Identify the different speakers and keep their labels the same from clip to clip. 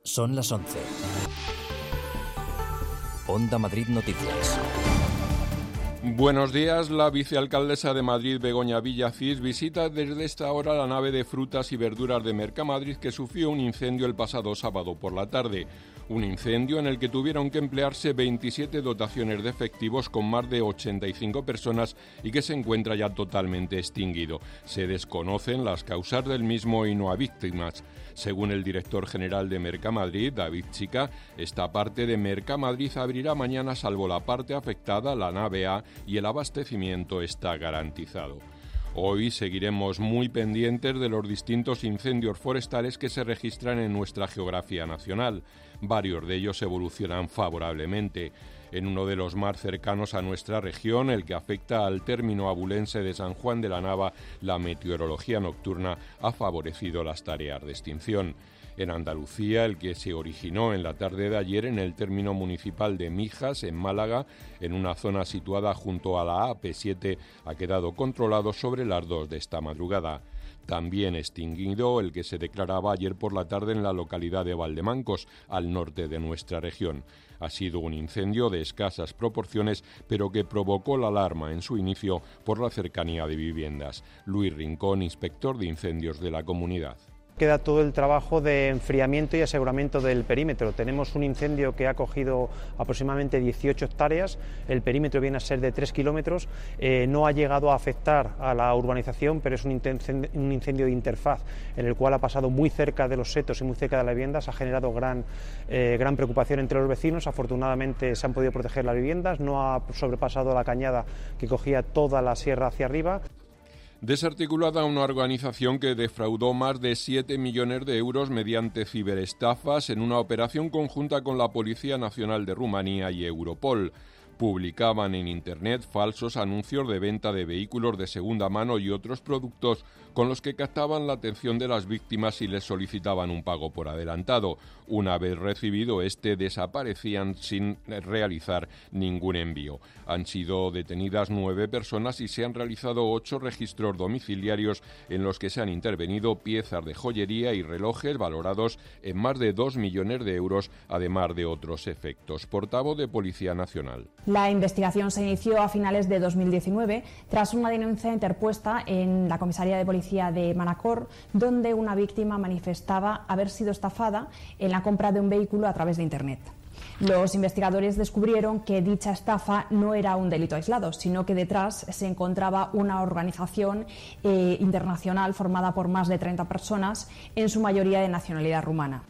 Speaker 1: Son las 11. Onda Madrid Noticias.
Speaker 2: Buenos días. La vicealcaldesa de Madrid, Begoña Villacís, visita desde esta hora la nave de frutas y verduras de Mercamadrid, que sufrió un incendio el pasado sábado por la tarde. Un incendio en el que tuvieron que emplearse 27 dotaciones de efectivos con más de 85 personas y que se encuentra ya totalmente extinguido. Se desconocen las causas del mismo y no hay víctimas. Según el director general de Mercamadrid, David Chica, esta parte de Mercamadrid abrirá mañana salvo la parte afectada, la nave A, y el abastecimiento está garantizado. Hoy seguiremos muy pendientes de los distintos incendios forestales que se registran en nuestra geografía nacional. Varios de ellos evolucionan favorablemente. En uno de los más cercanos a nuestra región, el que afecta al término abulense de San Juan de la Nava, la meteorología nocturna ha favorecido las tareas de extinción. En Andalucía, el que se originó en la tarde de ayer en el término municipal de Mijas, en Málaga, en una zona situada junto a la AP7, ha quedado controlado sobre las 2 de esta madrugada. También extinguido el que se declaraba ayer por la tarde en la localidad de Valdemancos, al norte de nuestra región. Ha sido un incendio de escasas proporciones, pero que provocó la alarma en su inicio por la cercanía de viviendas. Luis Rincón, inspector de incendios de la comunidad.
Speaker 3: Queda todo el trabajo de enfriamiento y aseguramiento del perímetro. Tenemos un incendio que ha cogido aproximadamente 18 hectáreas, el perímetro viene a ser de 3 kilómetros, no ha llegado a afectar a la urbanización, pero es un incendio de interfaz en el cual ha pasado muy cerca de los setos y muy cerca de las viviendas, ha generado gran preocupación entre los vecinos. Afortunadamente se han podido proteger las viviendas, no ha sobrepasado la cañada que cogía toda la sierra hacia arriba.
Speaker 2: Desarticulada una organización que defraudó más de 7 millones de euros mediante ciberestafas en una operación conjunta con la Policía Nacional de Rumanía y Europol. Publicaban en Internet falsos anuncios de venta de vehículos de segunda mano y otros productos con los que captaban la atención de las víctimas y les solicitaban un pago por adelantado. Una vez recibido desaparecían sin realizar ningún envío. Han sido detenidas 9 personas y se han realizado 8 registros domiciliarios en los que se han intervenido piezas de joyería y relojes valorados en más de 2 millones de euros, además de otros efectos. Portavoz de Policía Nacional.
Speaker 4: La investigación se inició a finales de 2019 tras una denuncia interpuesta en la comisaría de policía de Manacor, donde una víctima manifestaba haber sido estafada en la compra de un vehículo a través de Internet. Los investigadores descubrieron que dicha estafa no era un delito aislado, sino que detrás se encontraba una organización internacional formada por más de 30 personas, en su mayoría de nacionalidad rumana.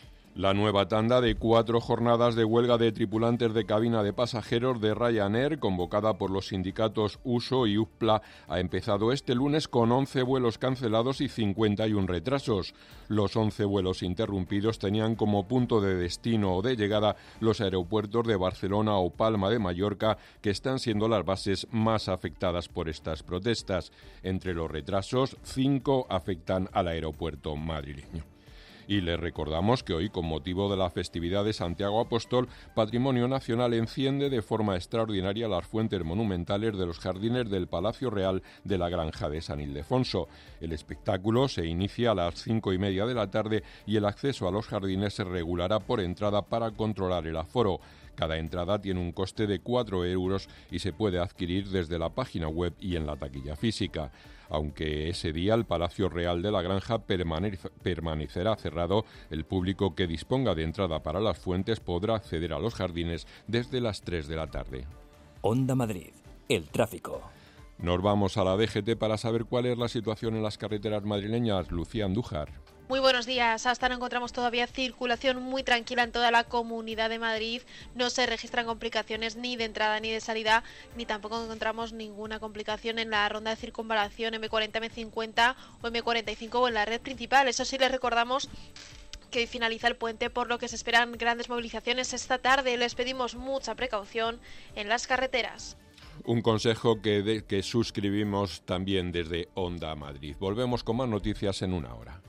Speaker 2: La nueva tanda de 4 jornadas de huelga de tripulantes de cabina de pasajeros de Ryanair, convocada por los sindicatos USO y UPLA, ha empezado este lunes con 11 vuelos cancelados y 51 retrasos. Los 11 vuelos interrumpidos tenían como punto de destino o de llegada los aeropuertos de Barcelona o Palma de Mallorca, que están siendo las bases más afectadas por estas protestas. Entre los retrasos, 5 afectan al aeropuerto madrileño. Y les recordamos que hoy, con motivo de la festividad de Santiago Apóstol, Patrimonio Nacional enciende de forma extraordinaria las fuentes monumentales de los jardines del Palacio Real de la Granja de San Ildefonso. El espectáculo se inicia a las 5:30 de la tarde y el acceso a los jardines se regulará por entrada para controlar el aforo. Cada entrada tiene un coste de 4 euros y se puede adquirir desde la página web y en la taquilla física. Aunque ese día el Palacio Real de la Granja permanecerá cerrado, el público que disponga de entrada para las fuentes podrá acceder a los jardines desde las 3 de la tarde.
Speaker 1: Onda Madrid, el tráfico.
Speaker 2: Nos vamos a la DGT para saber cuál es la situación en las carreteras madrileñas. Lucía Andújar.
Speaker 5: Muy buenos días. Hasta ahora encontramos todavía circulación muy tranquila en toda la Comunidad de Madrid. No se registran complicaciones ni de entrada ni de salida, ni tampoco encontramos ninguna complicación en la ronda de circunvalación M40, M50 o M45 o en la red principal. Eso sí, les recordamos que hoy finaliza el puente, por lo que se esperan grandes movilizaciones esta tarde. Les pedimos mucha precaución en las carreteras.
Speaker 2: Un consejo que suscribimos también desde Onda Madrid. Volvemos con más noticias en una hora.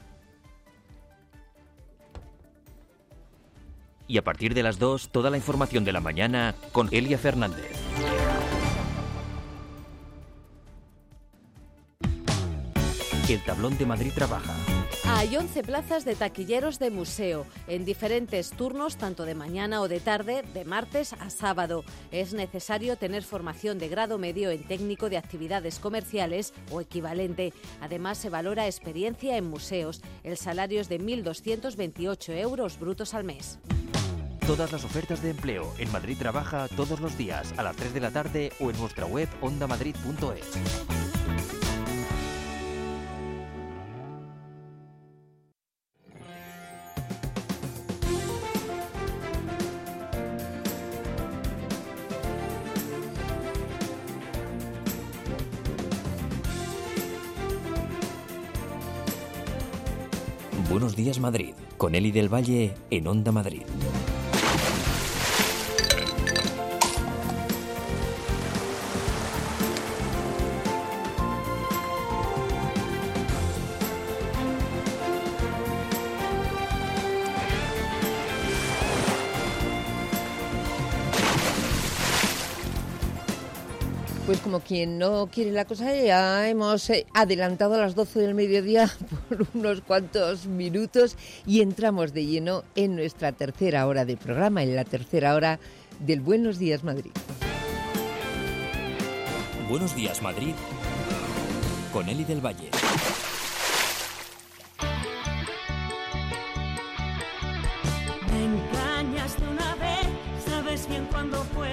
Speaker 1: Y a partir de las 2, toda la información de la mañana con Elia Fernández. El el tablón de Madrid Trabaja.
Speaker 6: Hay 11 plazas de taquilleros de museo, en diferentes turnos, tanto de mañana o de tarde, de martes a sábado. Es necesario tener formación de grado medio en técnico de actividades comerciales o equivalente. Además, se valora experiencia en museos. El salario es de 1.228 euros brutos al mes.
Speaker 1: Todas las ofertas de empleo en Madrid Trabaja todos los días a las 3 de la tarde o en nuestra web ondamadrid.es. Buenos días Madrid, con Eli del Valle en Onda Madrid.
Speaker 7: Pues como quien no quiere la cosa, ya hemos adelantado a las 12 del mediodía por unos cuantos minutos y entramos de lleno en nuestra tercera hora de programa, en la tercera hora del Buenos Días Madrid.
Speaker 1: Buenos días Madrid, con Eli del Valle.
Speaker 8: Me engañaste una vez, sabes bien cuándo fue.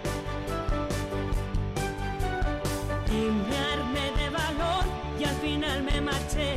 Speaker 8: De valor y al final me marché.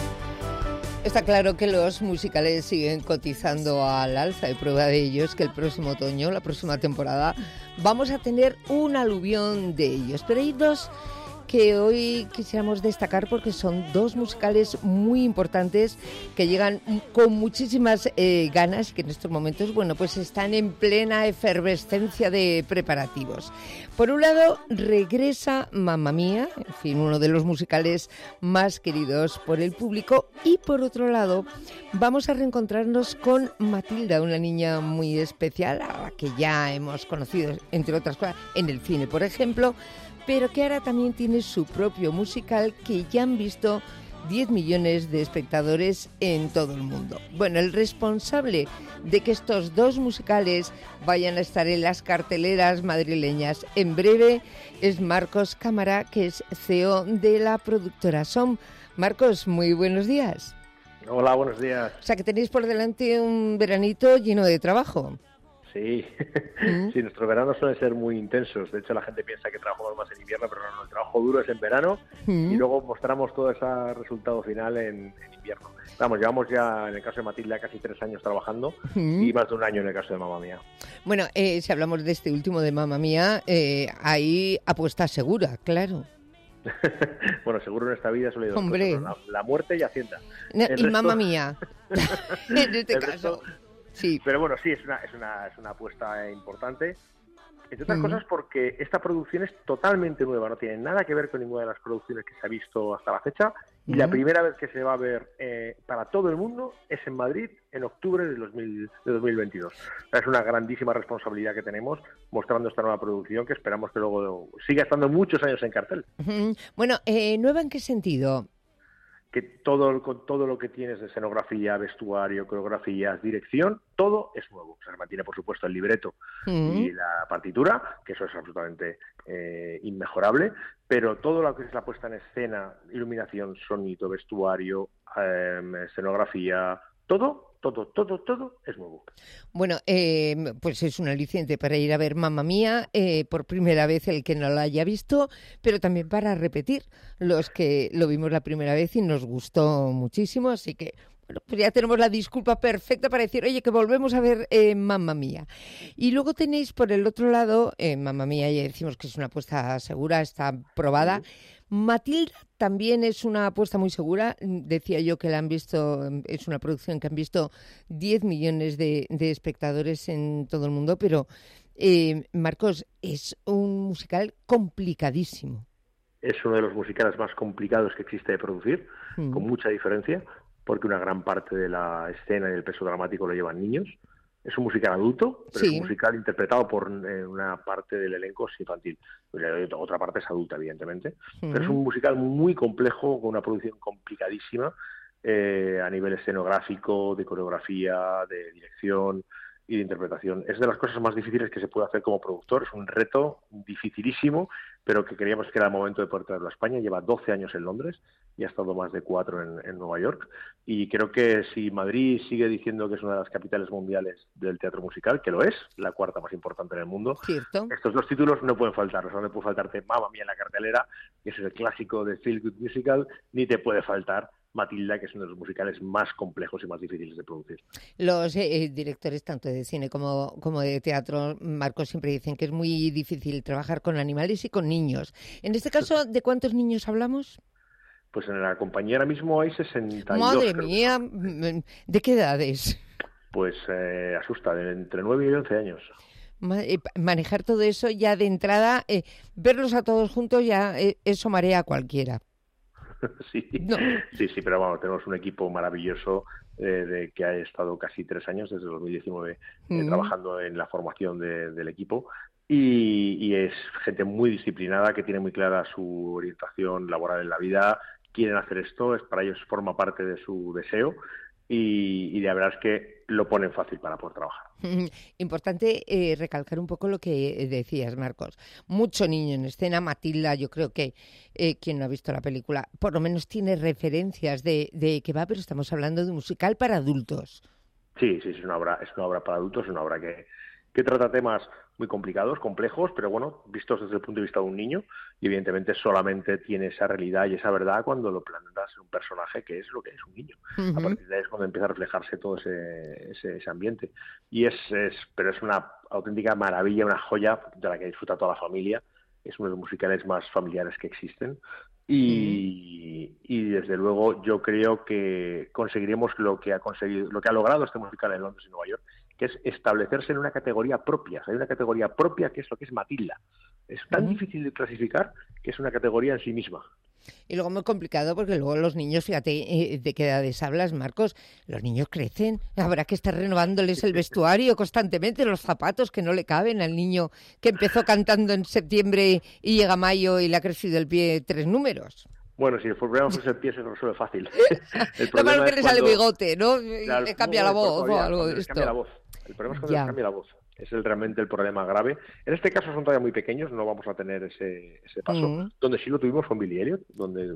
Speaker 7: Está claro que los musicales siguen cotizando al alza y prueba de ello es que el próximo otoño, la próxima temporada, vamos a tener un aluvión de ellos. Pero hay dos que hoy quisiéramos destacar porque son dos musicales muy importantes que llegan con muchísimas ganas, que en estos momentos, bueno, pues están en plena efervescencia de preparativos. Por un lado, regresa Mamma Mía, en fin, uno de los musicales más queridos por el público, y por otro lado, vamos a reencontrarnos con Matilda, una niña muy especial, a la que ya hemos conocido, entre otras cosas, en el cine, por ejemplo, pero que ahora también tiene su propio musical que ya han visto 10 millones de espectadores en todo el mundo. Bueno, el responsable de que estos dos musicales vayan a estar en las carteleras madrileñas en breve es Marcos Cámara, que es CEO de la productora SOM. Marcos, muy buenos días.
Speaker 9: Hola, buenos días.
Speaker 7: O sea, que tenéis por delante un veranito lleno de trabajo.
Speaker 9: Sí, sí, nuestros veranos suelen ser muy intensos. De hecho, la gente piensa que trabajamos más en invierno, pero no, el trabajo duro es en verano y luego mostramos todo ese resultado final en invierno. Vamos, llevamos ya, en el caso de Matilda, casi 3 años trabajando y más de 1 año en el caso de Mamma Mía. Bueno,
Speaker 7: si hablamos de este último de Mamma Mía, hay apuesta segura, claro.
Speaker 9: Bueno, seguro en esta vida solo hay dos
Speaker 7: Hombre.
Speaker 9: cosas, la muerte y Hacienda.
Speaker 7: Y resto... Mamma Mía, en este caso.
Speaker 9: Resto...
Speaker 7: Sí.
Speaker 9: Pero bueno, sí, es una apuesta importante. Entre otras cosas porque esta producción es totalmente nueva, no tiene nada que ver con ninguna de las producciones que se ha visto hasta la fecha. Y la primera vez que se va a ver para todo el mundo es en Madrid en octubre de 2022. O sea, es una grandísima responsabilidad que tenemos mostrando esta nueva producción que esperamos que luego siga estando muchos años en cartel.
Speaker 7: Bueno, ¿nueva en qué sentido?
Speaker 9: Que con todo lo que tienes de escenografía, vestuario, coreografías, dirección, todo es nuevo. O sea, se mantiene, por supuesto, el libreto y la partitura, que eso es absolutamente inmejorable, pero todo lo que es la puesta en escena, iluminación, sonido, vestuario, escenografía, todo es nuevo.
Speaker 7: Bueno, pues es un aliciente para ir a ver Mamma Mía por primera vez el que no la haya visto, pero también para repetir los que lo vimos la primera vez y nos gustó muchísimo, así que bueno, pues ya tenemos la disculpa perfecta para decir, oye, que volvemos a ver Mamma Mía. Y luego tenéis por el otro lado, Mamma Mía ya decimos que es una apuesta segura, está probada. Matilda también es una apuesta muy segura. Decía yo que la han visto, es una producción que han visto 10 millones de espectadores en todo el mundo, pero Marcos, es un musical complicadísimo.
Speaker 9: Es uno de los musicales más complicados que existe de producir, con mucha diferencia, porque una gran parte de la escena y el peso dramático lo llevan niños. Es un musical adulto, pero
Speaker 7: Sí.
Speaker 9: es un musical interpretado por una parte del elenco es infantil. Otra parte es adulta, evidentemente. Pero es un musical muy complejo, con una producción complicadísima a nivel escenográfico, de coreografía, de dirección y de interpretación. Es de las cosas más difíciles que se puede hacer como productor. Es un reto dificilísimo, pero que creíamos que era el momento de poder traerlo a España. Lleva 12 años en Londres y ha estado más de 4 en Nueva York. Y creo que si Madrid sigue diciendo que es una de las capitales mundiales del teatro musical, que lo es, la cuarta más importante en el mundo,
Speaker 7: Cierto.
Speaker 9: estos dos títulos no pueden faltar. O sea, no puede faltarte Mamma Mía en la cartelera, que es el clásico de Feel Good Musical, ni te puede faltar Matilda, que es uno de los musicales más complejos y más difíciles de producir.
Speaker 7: Los directores tanto de cine como de teatro, Marcos, siempre dicen que es muy difícil trabajar con animales y con niños. En este caso, ¿de cuántos niños hablamos?
Speaker 9: Pues en la compañía ahora mismo hay 62.
Speaker 7: Madre
Speaker 9: creo.
Speaker 7: mía, ¿de qué edades?
Speaker 9: Pues asusta, de entre 9 y 11 años.
Speaker 7: Manejar todo eso ya de entrada, verlos a todos juntos ya eso marea a cualquiera.
Speaker 9: Sí,
Speaker 7: No.
Speaker 9: sí, pero vamos, tenemos un equipo maravilloso que ha estado casi 3 años, desde 2019, trabajando en la formación del equipo. Y es gente muy disciplinada, que tiene muy clara su orientación laboral en la vida, quieren hacer esto, para ellos forma parte de su deseo y la verdad es que lo ponen fácil para poder trabajar.
Speaker 7: Importante recalcar un poco lo que decías, Marcos. Mucho niño en escena. Matilda, yo creo que quien no ha visto la película, por lo menos tiene referencias de qué va, pero estamos hablando de un musical para adultos.
Speaker 9: Sí, es una obra para adultos, es una obra que trata temas muy complicados, complejos, pero bueno, vistos desde el punto de vista de un niño, y evidentemente solamente tiene esa realidad y esa verdad cuando lo planteas en un personaje que es lo que es un niño. A partir de ahí es cuando empieza a reflejarse todo ese ambiente. Pero es una auténtica maravilla, una joya de la que disfruta toda la familia. Es uno de los musicales más familiares que existen. Y desde luego yo creo que conseguiremos lo que ha logrado este musical en Londres y Nueva York, que es establecerse en una categoría propia. Hay una categoría propia que es lo que es Matilda. Es tan difícil de clasificar que es una categoría en sí misma.
Speaker 7: Y luego muy complicado porque luego los niños, fíjate de qué edades hablas, Marcos, los niños crecen, habrá que estar renovándoles el vestuario constantemente, los zapatos que no le caben al niño que empezó cantando en septiembre y llega mayo y le ha crecido el pie 3 números.
Speaker 9: Bueno, si el problema es el pie se resuelve fácil.
Speaker 7: Lo malo que le sale bigote, ¿no?
Speaker 9: Claro,
Speaker 7: le cambia la voz o algo de
Speaker 9: le
Speaker 7: esto.
Speaker 9: cambia la voz. El problema es cuando les cambia la voz. Es realmente el problema grave. En este caso son todavía muy pequeños, no vamos a tener ese paso. Donde sí lo tuvimos fue en Billy Elliot, donde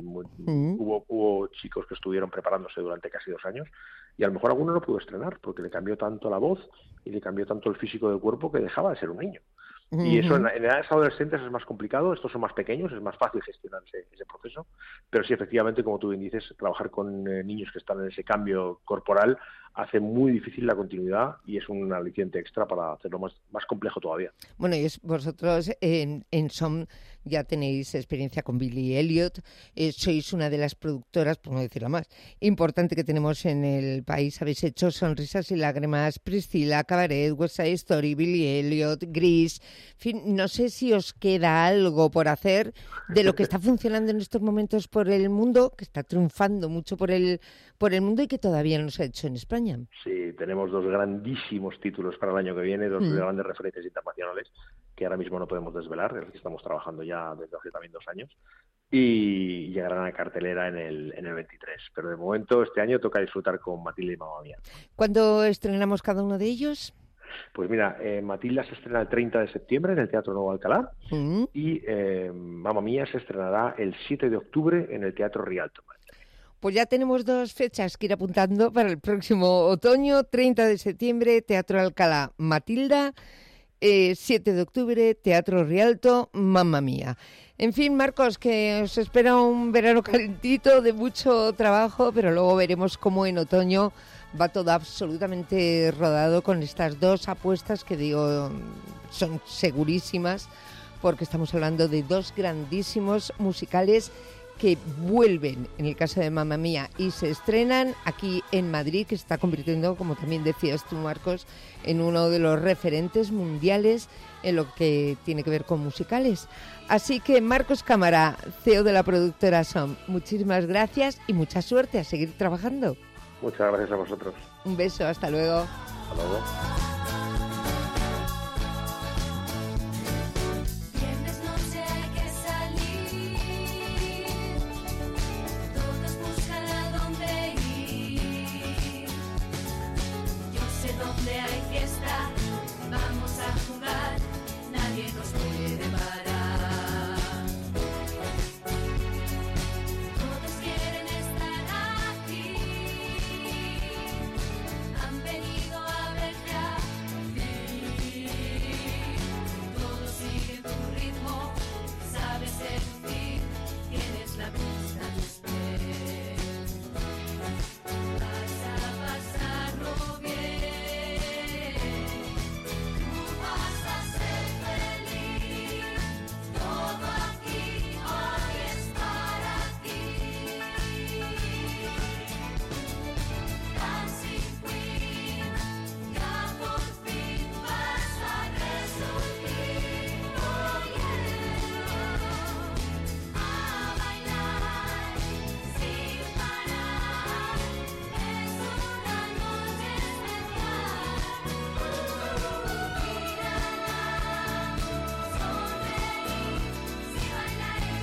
Speaker 9: hubo chicos que estuvieron preparándose durante casi 2 años y a lo mejor alguno no pudo estrenar porque le cambió tanto la voz y le cambió tanto el físico del cuerpo que dejaba de ser un niño. Y eso en edades adolescentes es más complicado, estos son más pequeños, es más fácil gestionar ese proceso, pero sí, efectivamente, como tú bien dices, trabajar con niños que están en ese cambio corporal hace muy difícil la continuidad y es un aliciente extra para hacerlo más complejo todavía.
Speaker 7: Bueno, y vosotros en SOM ya tenéis experiencia con Billy Elliot, sois una de las productoras, por no decirlo más, importante que tenemos en el país. Habéis hecho Sonrisas y Lágrimas, Priscilla, Cabaret, West Side Story, Billy Elliot, Grease. En fin, no sé si os queda algo por hacer de lo que está funcionando en estos momentos por el mundo, que está triunfando mucho por el mundo y que todavía no se ha hecho en España.
Speaker 9: Sí, tenemos 2 grandísimos títulos para el año que viene, 2 grandes referencias internacionales que ahora mismo no podemos desvelar, en los que estamos trabajando ya desde hace también 2 años y llegarán a la cartelera en el 23. Pero de momento este año toca disfrutar con Matilda y Mamma Mía.
Speaker 7: ¿Cuándo estrenamos cada uno de ellos?
Speaker 9: Pues mira, Matilda se estrena el 30 de septiembre en el Teatro Nuevo Alcalá y Mamma Mía se estrenará el 7 de octubre en el Teatro Rialto.
Speaker 7: Pues ya tenemos 2 fechas que ir apuntando para el próximo otoño. 30 de septiembre, Teatro Alcalá, Matilda. 7 de octubre, Teatro Rialto, Mamma Mía. En fin, Marcos, que os espera un verano calentito de mucho trabajo, pero luego veremos cómo en otoño va todo absolutamente rodado con estas 2 apuestas que digo son segurísimas, porque estamos hablando de 2 grandísimos musicales que vuelven, en el caso de Mamma Mía, y se estrenan aquí en Madrid, que se está convirtiendo, como también decías tú, Marcos, en uno de los referentes mundiales en lo que tiene que ver con musicales. Así que, Marcos Cámara, CEO de la productora SOM, muchísimas gracias y mucha suerte a seguir trabajando.
Speaker 9: Muchas gracias a vosotros.
Speaker 7: Un beso, hasta luego.
Speaker 9: Hasta luego.
Speaker 8: donde hay fiesta, vamos a jugar, nadie nos puede parar. Todos quieren estar aquí, han venido a verte a ti. Todos siguen tu ritmo, sabes seducir, tienes la pista a tus pies. Vas a pasarlo bien, tú vas a ser feliz. Todo aquí hoy es para ti. Dancing Queen, ya por fin vas a resurgir. Oh yeah, a bailar sin parar. Es una noche especial. Mírala, sonreír, si bailar es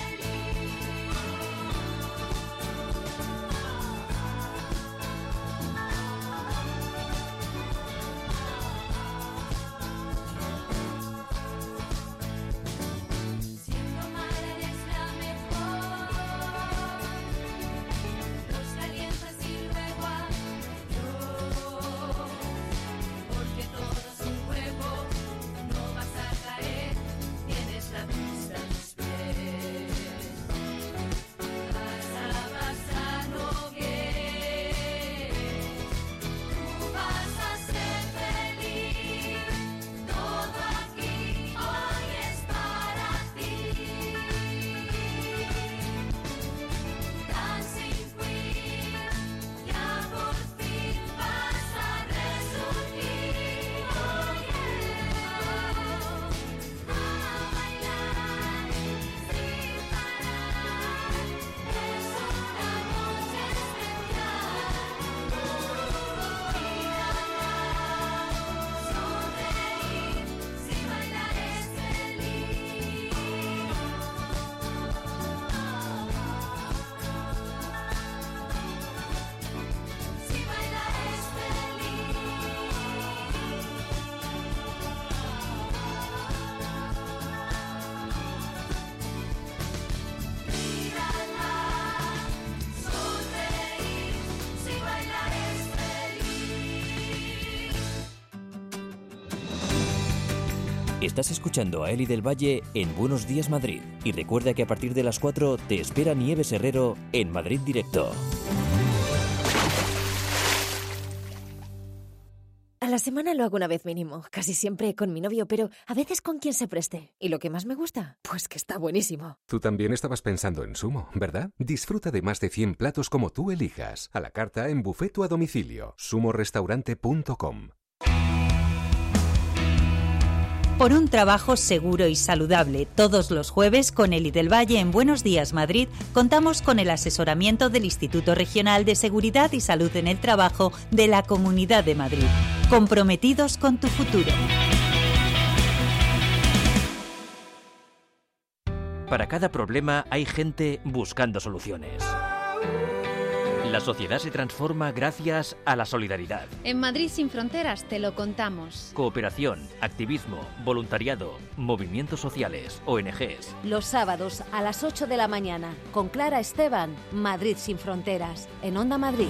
Speaker 8: feliz. Siendo mala eres la mejor, los calientas y luego adiós, porque todo es un juego, no vas a caer, tienes la pista a tus pies. Vas a pasarlo bien, tú vas a ser feliz. Todo aquí hoy es para ti. Dancing Queen, ya por fin vas a resurgir. Oh yeah, a bailar sin parar. Es una noche especial. Mírala, sonreír, si bailar es feliz. Si bailar es feliz. Mírala, sonreír, si bailar es feliz.
Speaker 1: Estás escuchando a Eli del Valle en Buenos Días Madrid. Y recuerda que a partir de las 4 te espera Nieves Herrero en Madrid Directo.
Speaker 10: A la semana lo hago una vez mínimo, casi siempre con mi novio, pero a veces con quien se preste. ¿Y lo que más me gusta? Pues que está buenísimo.
Speaker 11: Tú también estabas pensando en Sumo, ¿verdad? Disfruta de más de 100 platos como tú elijas. A la carta, en buffet o a domicilio. sumorestaurante.com.
Speaker 12: Por un trabajo seguro y saludable, todos los jueves con Eli del Valle en Buenos Días Madrid contamos con el asesoramiento del Instituto Regional de Seguridad y Salud en el Trabajo de la Comunidad de Madrid. Comprometidos con tu futuro.
Speaker 1: Para cada problema hay gente buscando soluciones. La sociedad se transforma gracias a la solidaridad.
Speaker 13: En Madrid sin fronteras te lo contamos.
Speaker 1: Cooperación, activismo, voluntariado, movimientos sociales, ONGs.
Speaker 6: Los sábados a las 8 de la mañana, con Clara Esteban, Madrid sin fronteras, en Onda Madrid.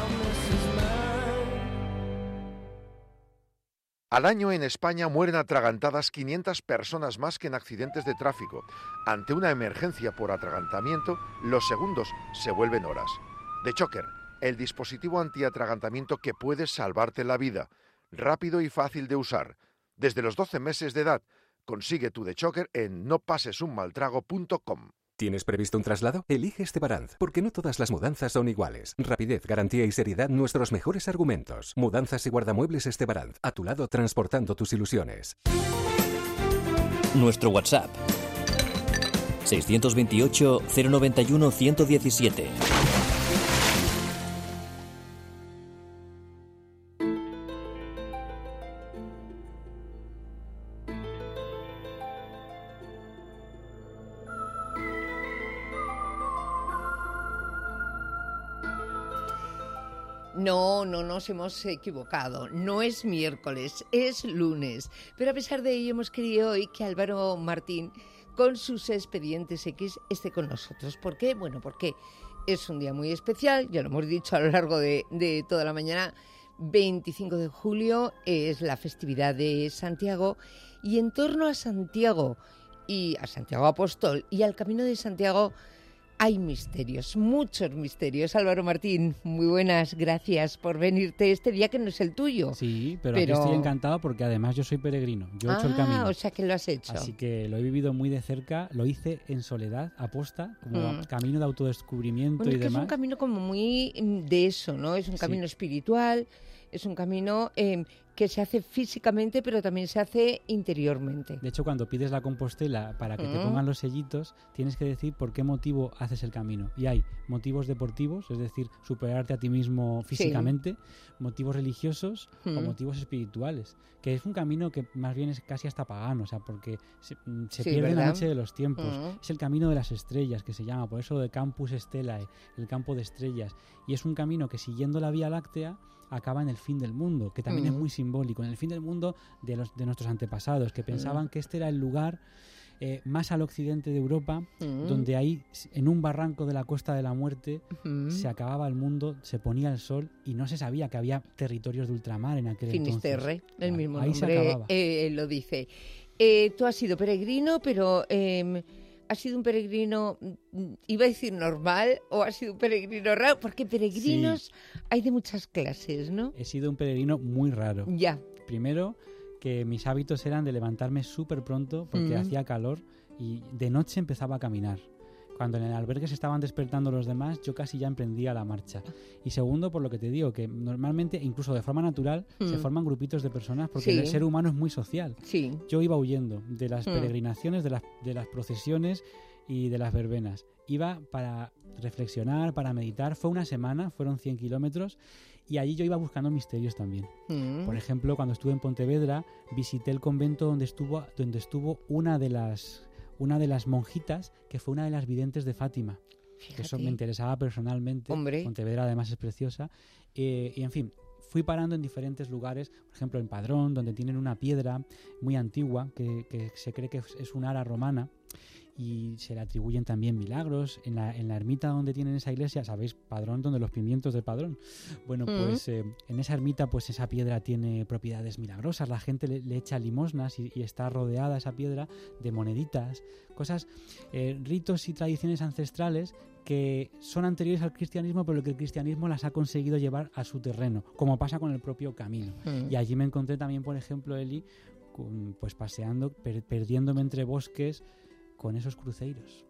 Speaker 14: Al año en España mueren atragantadas 500 personas más que en accidentes de tráfico. Ante una emergencia por atragantamiento, los segundos se vuelven horas. The Choker, el dispositivo antiatragantamiento que puede salvarte la vida. Rápido y fácil de usar. Desde los 12 meses de edad, consigue tu The Choker en nopasesunmaltrago.com.
Speaker 11: ¿Tienes previsto un traslado? Elige Estebaranz, porque no todas las mudanzas son iguales. Rapidez, garantía y seriedad, nuestros mejores argumentos. Mudanzas y guardamuebles Estebaranz, a tu lado transportando tus ilusiones.
Speaker 1: Nuestro WhatsApp 628 091 117.
Speaker 7: No nos hemos equivocado. No es miércoles, es lunes. Pero a pesar de ello hemos querido hoy que Álvaro Martín, con sus expedientes X, esté con nosotros. ¿Por qué? Bueno, porque es un día muy especial, ya lo hemos dicho a lo largo de toda la mañana. 25 de julio es la festividad de Santiago, y en torno a Santiago y a Santiago Apóstol y al Camino de Santiago hay misterios, muchos misterios. Álvaro Martín, muy buenas, gracias por venirte este día que no es el tuyo.
Speaker 15: Sí, pero aquí estoy encantado porque además yo soy peregrino, yo he hecho el camino.
Speaker 7: O sea que lo has hecho.
Speaker 15: Así que lo he vivido muy de cerca, lo hice en soledad, aposta, como camino de autodescubrimiento y demás.
Speaker 7: Es un camino como muy de eso, ¿no? Es un camino espiritual, es un camino que se hace físicamente, pero también se hace interiormente.
Speaker 15: De hecho, cuando pides la Compostela para que te pongan los sellitos, tienes que decir por qué motivo haces el camino. Y hay motivos deportivos, es decir, superarte a ti mismo físicamente, motivos religiosos o motivos espirituales, que es un camino que más bien es casi hasta pagano, o sea, porque se pierde en la noche de los tiempos. Es el camino de las estrellas, que se llama, por eso de Campus Stellae, el campo de estrellas. Y es un camino que, siguiendo la Vía Láctea, acaba en el fin del mundo, que también es muy simbólico, en el fin del mundo de nuestros antepasados, que pensaban que este era el lugar más al occidente de Europa, donde ahí, en un barranco de la Costa de la Muerte, se acababa el mundo, se ponía el sol y no se sabía que había territorios de ultramar en aquel
Speaker 7: Finisterre,
Speaker 15: entonces.
Speaker 7: el mismo
Speaker 15: ahí
Speaker 7: nombre
Speaker 15: se acababa.
Speaker 7: Lo dice. Tú has sido peregrino, pero... ¿has sido un peregrino, iba a decir normal, o has sido un peregrino raro? Porque peregrinos hay de muchas clases, ¿no?
Speaker 15: He sido un peregrino muy raro.
Speaker 7: Ya.
Speaker 15: Primero, que mis hábitos eran de levantarme súper pronto porque hacía calor y de noche empezaba a caminar. Cuando en el albergue se estaban despertando los demás, yo casi ya emprendía la marcha. Y segundo, por lo que te digo, que normalmente, incluso de forma natural, se forman grupitos de personas porque el ser humano es muy social.
Speaker 7: Sí.
Speaker 15: Yo iba huyendo de las peregrinaciones, de las procesiones y de las verbenas. Iba para reflexionar, para meditar. Fue una semana, fueron 100 kilómetros y allí yo iba buscando misterios también. Por ejemplo, cuando estuve en Pontevedra, visité el convento donde estuvo una de las monjitas, que fue una de las videntes de Fátima. Fíjate. Eso me interesaba personalmente.
Speaker 7: Hombre.
Speaker 15: Pontevedra además es preciosa. Y en fin, fui parando en diferentes lugares, por ejemplo en Padrón, donde tienen una piedra muy antigua que se cree que es un ara romana y se le atribuyen también milagros. En la ermita donde tienen esa iglesia, ¿sabéis? Padrón, donde los pimientos de Padrón. Bueno, pues en esa ermita, pues esa piedra tiene propiedades milagrosas. La gente le echa limosnas y está rodeada esa piedra de moneditas, cosas, ritos y tradiciones ancestrales que son anteriores al cristianismo, pero que el cristianismo las ha conseguido llevar a su terreno, como pasa con el propio camino. Y allí me encontré también, por ejemplo, Eli, pues paseando, perdiéndome entre bosques, con esos cruceiros,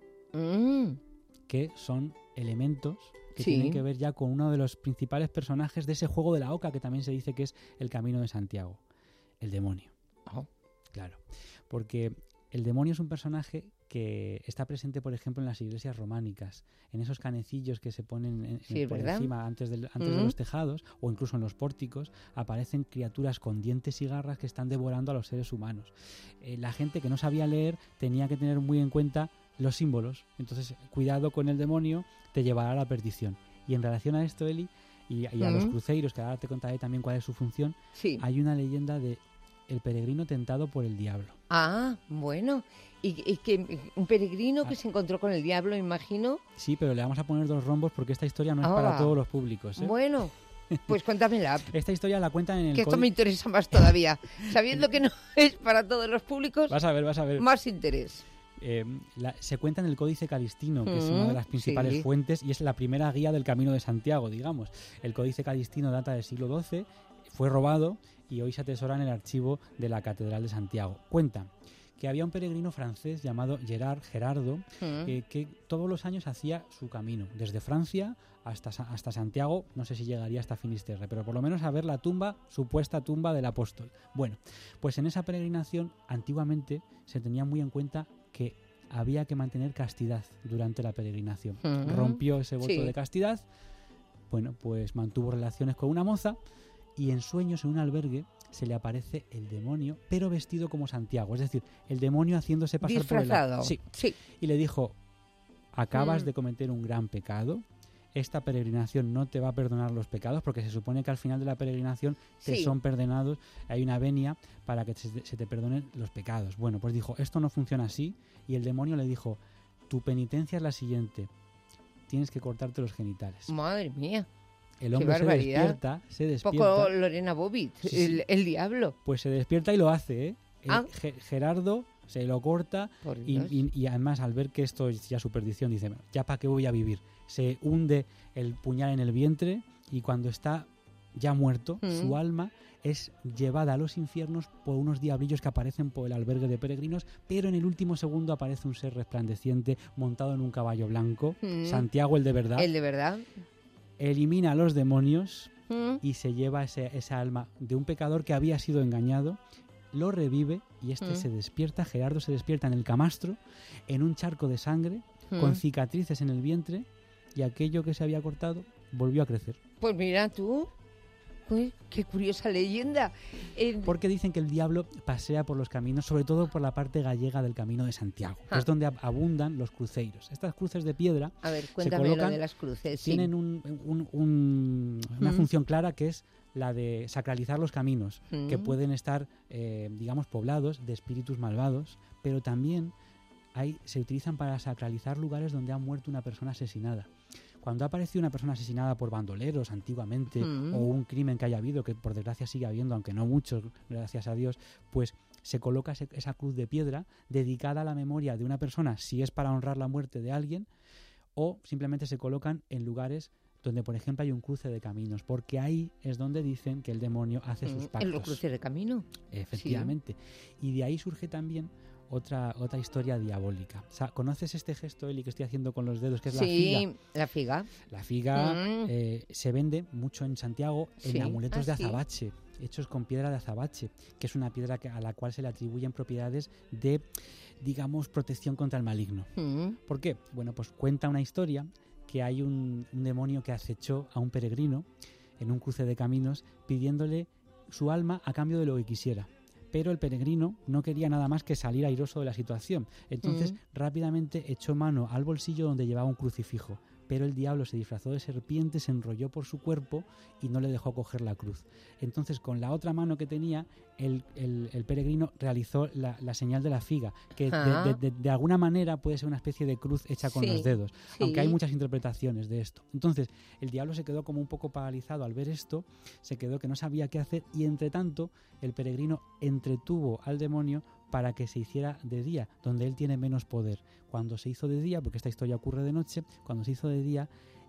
Speaker 15: que son elementos que tienen que ver ya con uno de los principales personajes de ese juego de la oca, que también se dice que es el Camino de Santiago, el demonio. Claro, porque el demonio es un personaje que está presente, por ejemplo, en las iglesias románicas, en esos canecillos que se ponen por encima, antes de los tejados, o incluso en los pórticos, aparecen criaturas con dientes y garras que están devorando a los seres humanos. La gente que no sabía leer tenía que tener muy en cuenta los símbolos, entonces cuidado con el demonio, te llevará a la perdición. Y en relación a esto, Eli, y a los cruceiros, que ahora te contaré también cuál es su función, hay una leyenda de el peregrino tentado por el diablo.
Speaker 7: Ah, bueno. Y que un peregrino que se encontró con el diablo, imagino.
Speaker 15: Sí, pero le vamos a poner 2 rombos porque esta historia no es para todos los públicos, ¿eh?
Speaker 7: Bueno, pues cuéntamela.
Speaker 15: Esta historia la cuentan en el...
Speaker 7: Que esto me interesa más todavía. Sabiendo que no es para todos los públicos,
Speaker 15: vas a ver.
Speaker 7: Más interés.
Speaker 15: Se cuenta en el Códice Calistino, que es una de las principales fuentes y es la primera guía del Camino de Santiago, digamos. El Códice Calistino data del siglo XII, fue robado y hoy se atesora en el archivo de la Catedral de Santiago. Cuenta que había un peregrino francés llamado Gerardo, que todos los años hacía su camino, desde Francia hasta Santiago, no sé si llegaría hasta Finisterre, pero por lo menos a ver la supuesta tumba del apóstol. Bueno, pues en esa peregrinación antiguamente se tenía muy en cuenta que había que mantener castidad durante la peregrinación. Rompió ese voto de castidad, bueno, pues mantuvo relaciones con una moza y en sueños en un albergue se le aparece el demonio, pero vestido como Santiago. Es decir, el demonio haciéndose pasar
Speaker 7: disfrazado.
Speaker 15: por el... Sí. Y le dijo, acabas de cometer un gran pecado, esta peregrinación no te va a perdonar los pecados, porque se supone que al final de la peregrinación te
Speaker 7: Sí.
Speaker 15: son perdonados, hay una venia para que se te perdonen los pecados. Bueno, pues dijo, esto no funciona así, y el demonio le dijo, tu penitencia es la siguiente, tienes que cortarte los genitales.
Speaker 7: Madre mía.
Speaker 15: El
Speaker 7: Qué
Speaker 15: hombre se
Speaker 7: barbaridad.
Speaker 15: despierta.
Speaker 7: Poco Lorena Bobbitt,
Speaker 15: Sí, sí.
Speaker 7: el diablo.
Speaker 15: Pues se despierta y lo hace, ¿eh? Gerardo se lo corta
Speaker 7: Por
Speaker 15: y,
Speaker 7: Dios.
Speaker 15: y además al ver que esto es ya su perdición dice, "Bueno, ya para qué voy a vivir". Se hunde el puñal en el vientre y cuando está ya muerto, su alma es llevada a los infiernos por unos diablillos que aparecen por el albergue de peregrinos, pero en el último segundo aparece un ser resplandeciente montado en un caballo blanco, Santiago el de verdad.
Speaker 7: El de verdad.
Speaker 15: Elimina a los demonios y se lleva esa alma de un pecador que había sido engañado, lo revive y se despierta, Gerardo se despierta en el camastro, en un charco de sangre, con cicatrices en el vientre, y aquello que se había cortado volvió a crecer.
Speaker 7: Pues mira tú, uy, qué curiosa leyenda.
Speaker 15: Porque dicen que el diablo pasea por los caminos, sobre todo por la parte gallega del Camino de Santiago, que es donde abundan los cruceiros. Estas cruces de piedra
Speaker 7: A ver,
Speaker 15: se
Speaker 7: cuéntame
Speaker 15: colocan,
Speaker 7: lo de las cruces. sí.
Speaker 15: tienen una función clara, que es la de sacralizar los caminos, que pueden estar, digamos, poblados de espíritus malvados, pero también se utilizan para sacralizar lugares donde ha muerto una persona asesinada. Cuando ha aparecido una persona asesinada por bandoleros antiguamente, o un crimen que haya habido, que por desgracia sigue habiendo, aunque no muchos, gracias a Dios, pues se coloca esa cruz de piedra dedicada a la memoria de una persona, si es para honrar la muerte de alguien, o simplemente se colocan en lugares donde, por ejemplo, hay un cruce de caminos, porque ahí es donde dicen que el demonio hace sus pactos.
Speaker 7: En los cruces de camino.
Speaker 15: Efectivamente. Sí. Y de ahí surge también otra historia diabólica. O sea, ¿conoces este gesto, Eli, que estoy haciendo con los dedos, que es la figa?
Speaker 7: Sí, la figa.
Speaker 15: La figa se vende mucho en Santiago en amuletos de azabache, hechos con piedra de azabache, que es una piedra a la cual se le atribuyen propiedades de, digamos, protección contra el maligno. ¿Por qué? Bueno, pues cuenta una historia que hay un demonio que acechó a un peregrino en un cruce de caminos pidiéndole su alma a cambio de lo que quisiera. Pero el peregrino no quería nada más que salir airoso de la situación. Entonces rápidamente echó mano al bolsillo donde llevaba un crucifijo. Pero el diablo se disfrazó de serpiente, se enrolló por su cuerpo y no le dejó coger la cruz. Entonces, con la otra mano que tenía, el peregrino realizó la señal de la figa, que de alguna manera puede ser una especie de cruz hecha con los dedos, aunque hay muchas interpretaciones de esto. Entonces, el diablo se quedó como un poco paralizado al ver esto, se quedó que no sabía qué hacer, y entre tanto, el peregrino entretuvo al demonio para que se hiciera de día, donde él tiene menos poder. Cuando se hizo de día, porque esta historia ocurre de noche, cuando se hizo de día,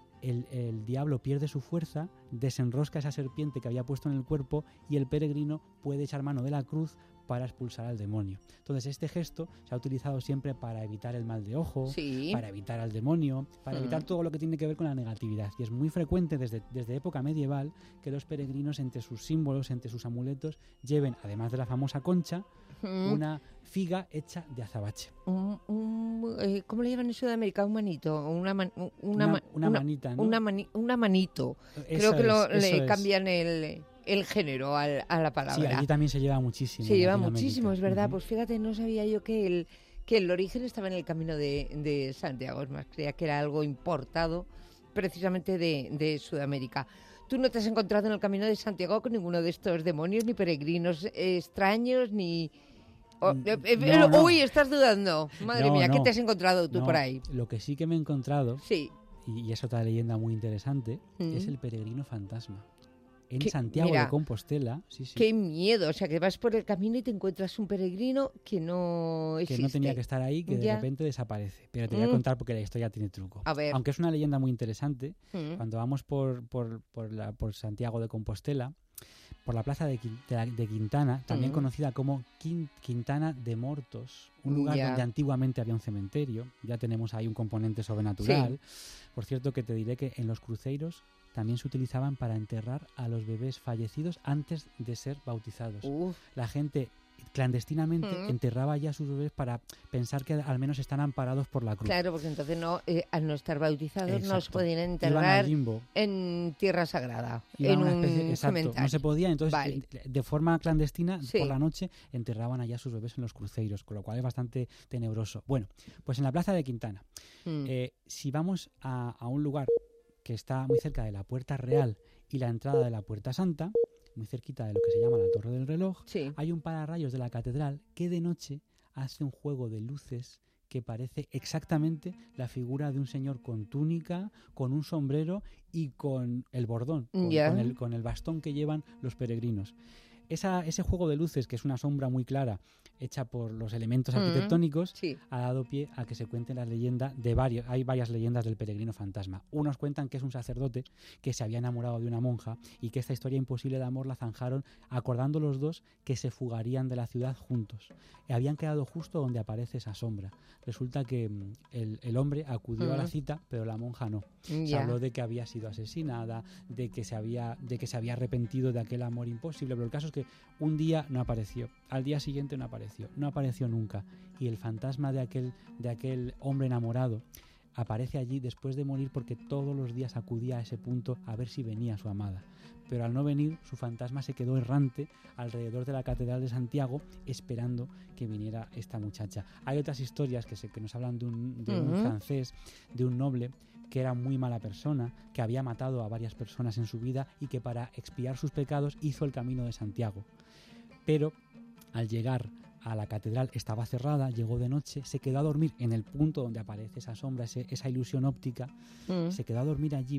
Speaker 15: el diablo pierde su fuerza, desenrosca esa serpiente que había puesto en el cuerpo, y el peregrino puede echar mano de la cruz para expulsar al demonio. Entonces, este gesto se ha utilizado siempre para evitar el mal de ojo, para evitar al demonio, para evitar todo lo que tiene que ver con la negatividad. Y es muy frecuente desde época medieval que los peregrinos, entre sus símbolos, entre sus amuletos, lleven, además de la famosa concha, una figa hecha de azabache.
Speaker 7: ¿Cómo le llaman en Sudamérica? Un manito. Una
Speaker 15: manita, ¿no?
Speaker 7: Una manito.
Speaker 15: Eso
Speaker 7: Creo que le
Speaker 15: es.
Speaker 7: cambian el género a la palabra.
Speaker 15: Sí, allí también se lleva muchísimo.
Speaker 7: Se lleva muchísimo, es verdad. Pues fíjate, no sabía yo que el origen estaba en el Camino de Santiago. Es más, creía que era algo importado precisamente de Sudamérica. ¿Tú no te has encontrado en el Camino de Santiago con ninguno de estos demonios, ni peregrinos extraños, ni...
Speaker 15: No.
Speaker 7: Uy, estás dudando. Madre mía, ¿qué te has encontrado tú por ahí?
Speaker 15: Lo que sí que me he encontrado, y es otra leyenda muy interesante, es el peregrino fantasma. En Santiago de Compostela.
Speaker 7: Qué miedo, o sea, que vas por el camino y te encuentras un peregrino que no existe.
Speaker 15: Que no tenía que estar ahí, que de repente desaparece. Pero te voy a contar porque la historia tiene truco.
Speaker 7: A ver.
Speaker 15: Aunque es una leyenda muy interesante, cuando vamos por Santiago de Compostela, por la plaza de Quintana, también conocida como Quintana de Mortos, un lugar donde antiguamente había un cementerio. Ya tenemos ahí un componente sobrenatural. Por cierto, que te diré que en los cruceiros también se utilizaban para enterrar a los bebés fallecidos antes de ser bautizados. La gente clandestinamente enterraba ya a sus bebés para pensar que al menos están amparados por la cruz.
Speaker 7: Claro, porque entonces al no estar bautizados no se podían enterrar en tierra sagrada, en un cementerio.
Speaker 15: No se podía, entonces de forma clandestina por la noche enterraban allá a sus bebés en los cruceiros, con lo cual es bastante tenebroso. Bueno, pues en la plaza de Quintana, si vamos a un lugar que está muy cerca de la Puerta Real y la entrada de la Puerta Santa, muy cerquita de lo que se llama la Torre del Reloj, hay un pararrayos de la catedral que de noche hace un juego de luces que parece exactamente la figura de un señor con túnica, con un sombrero y con el bordón, con el bastón que llevan los peregrinos. Ese juego de luces, que es una sombra muy clara hecha por los elementos arquitectónicos, ha dado pie a que se cuente la leyenda de varios. Hay varias leyendas del peregrino fantasma. Unos cuentan que es un sacerdote que se había enamorado de una monja y que esta historia imposible de amor la zanjaron acordando los dos que se fugarían de la ciudad juntos. Habían quedado justo donde aparece esa sombra. Resulta que el hombre acudió a la cita, pero la monja no. Se habló de que había sido asesinada, de que se había arrepentido de aquel amor imposible, pero el caso es que un día no apareció, al día siguiente no apareció nunca, y el fantasma de aquel hombre enamorado aparece allí después de morir porque todos los días acudía a ese punto a ver si venía su amada. Pero al no venir, su fantasma se quedó errante alrededor de la Catedral de Santiago esperando que viniera esta muchacha. Hay otras historias que nos hablan de un francés, de un noble que era muy mala persona, que había matado a varias personas en su vida y que para expiar sus pecados hizo el Camino de Santiago. Pero al llegar a la catedral estaba cerrada, llegó de noche, se quedó a dormir en el punto donde aparece esa sombra, esa ilusión óptica, se quedó a dormir allí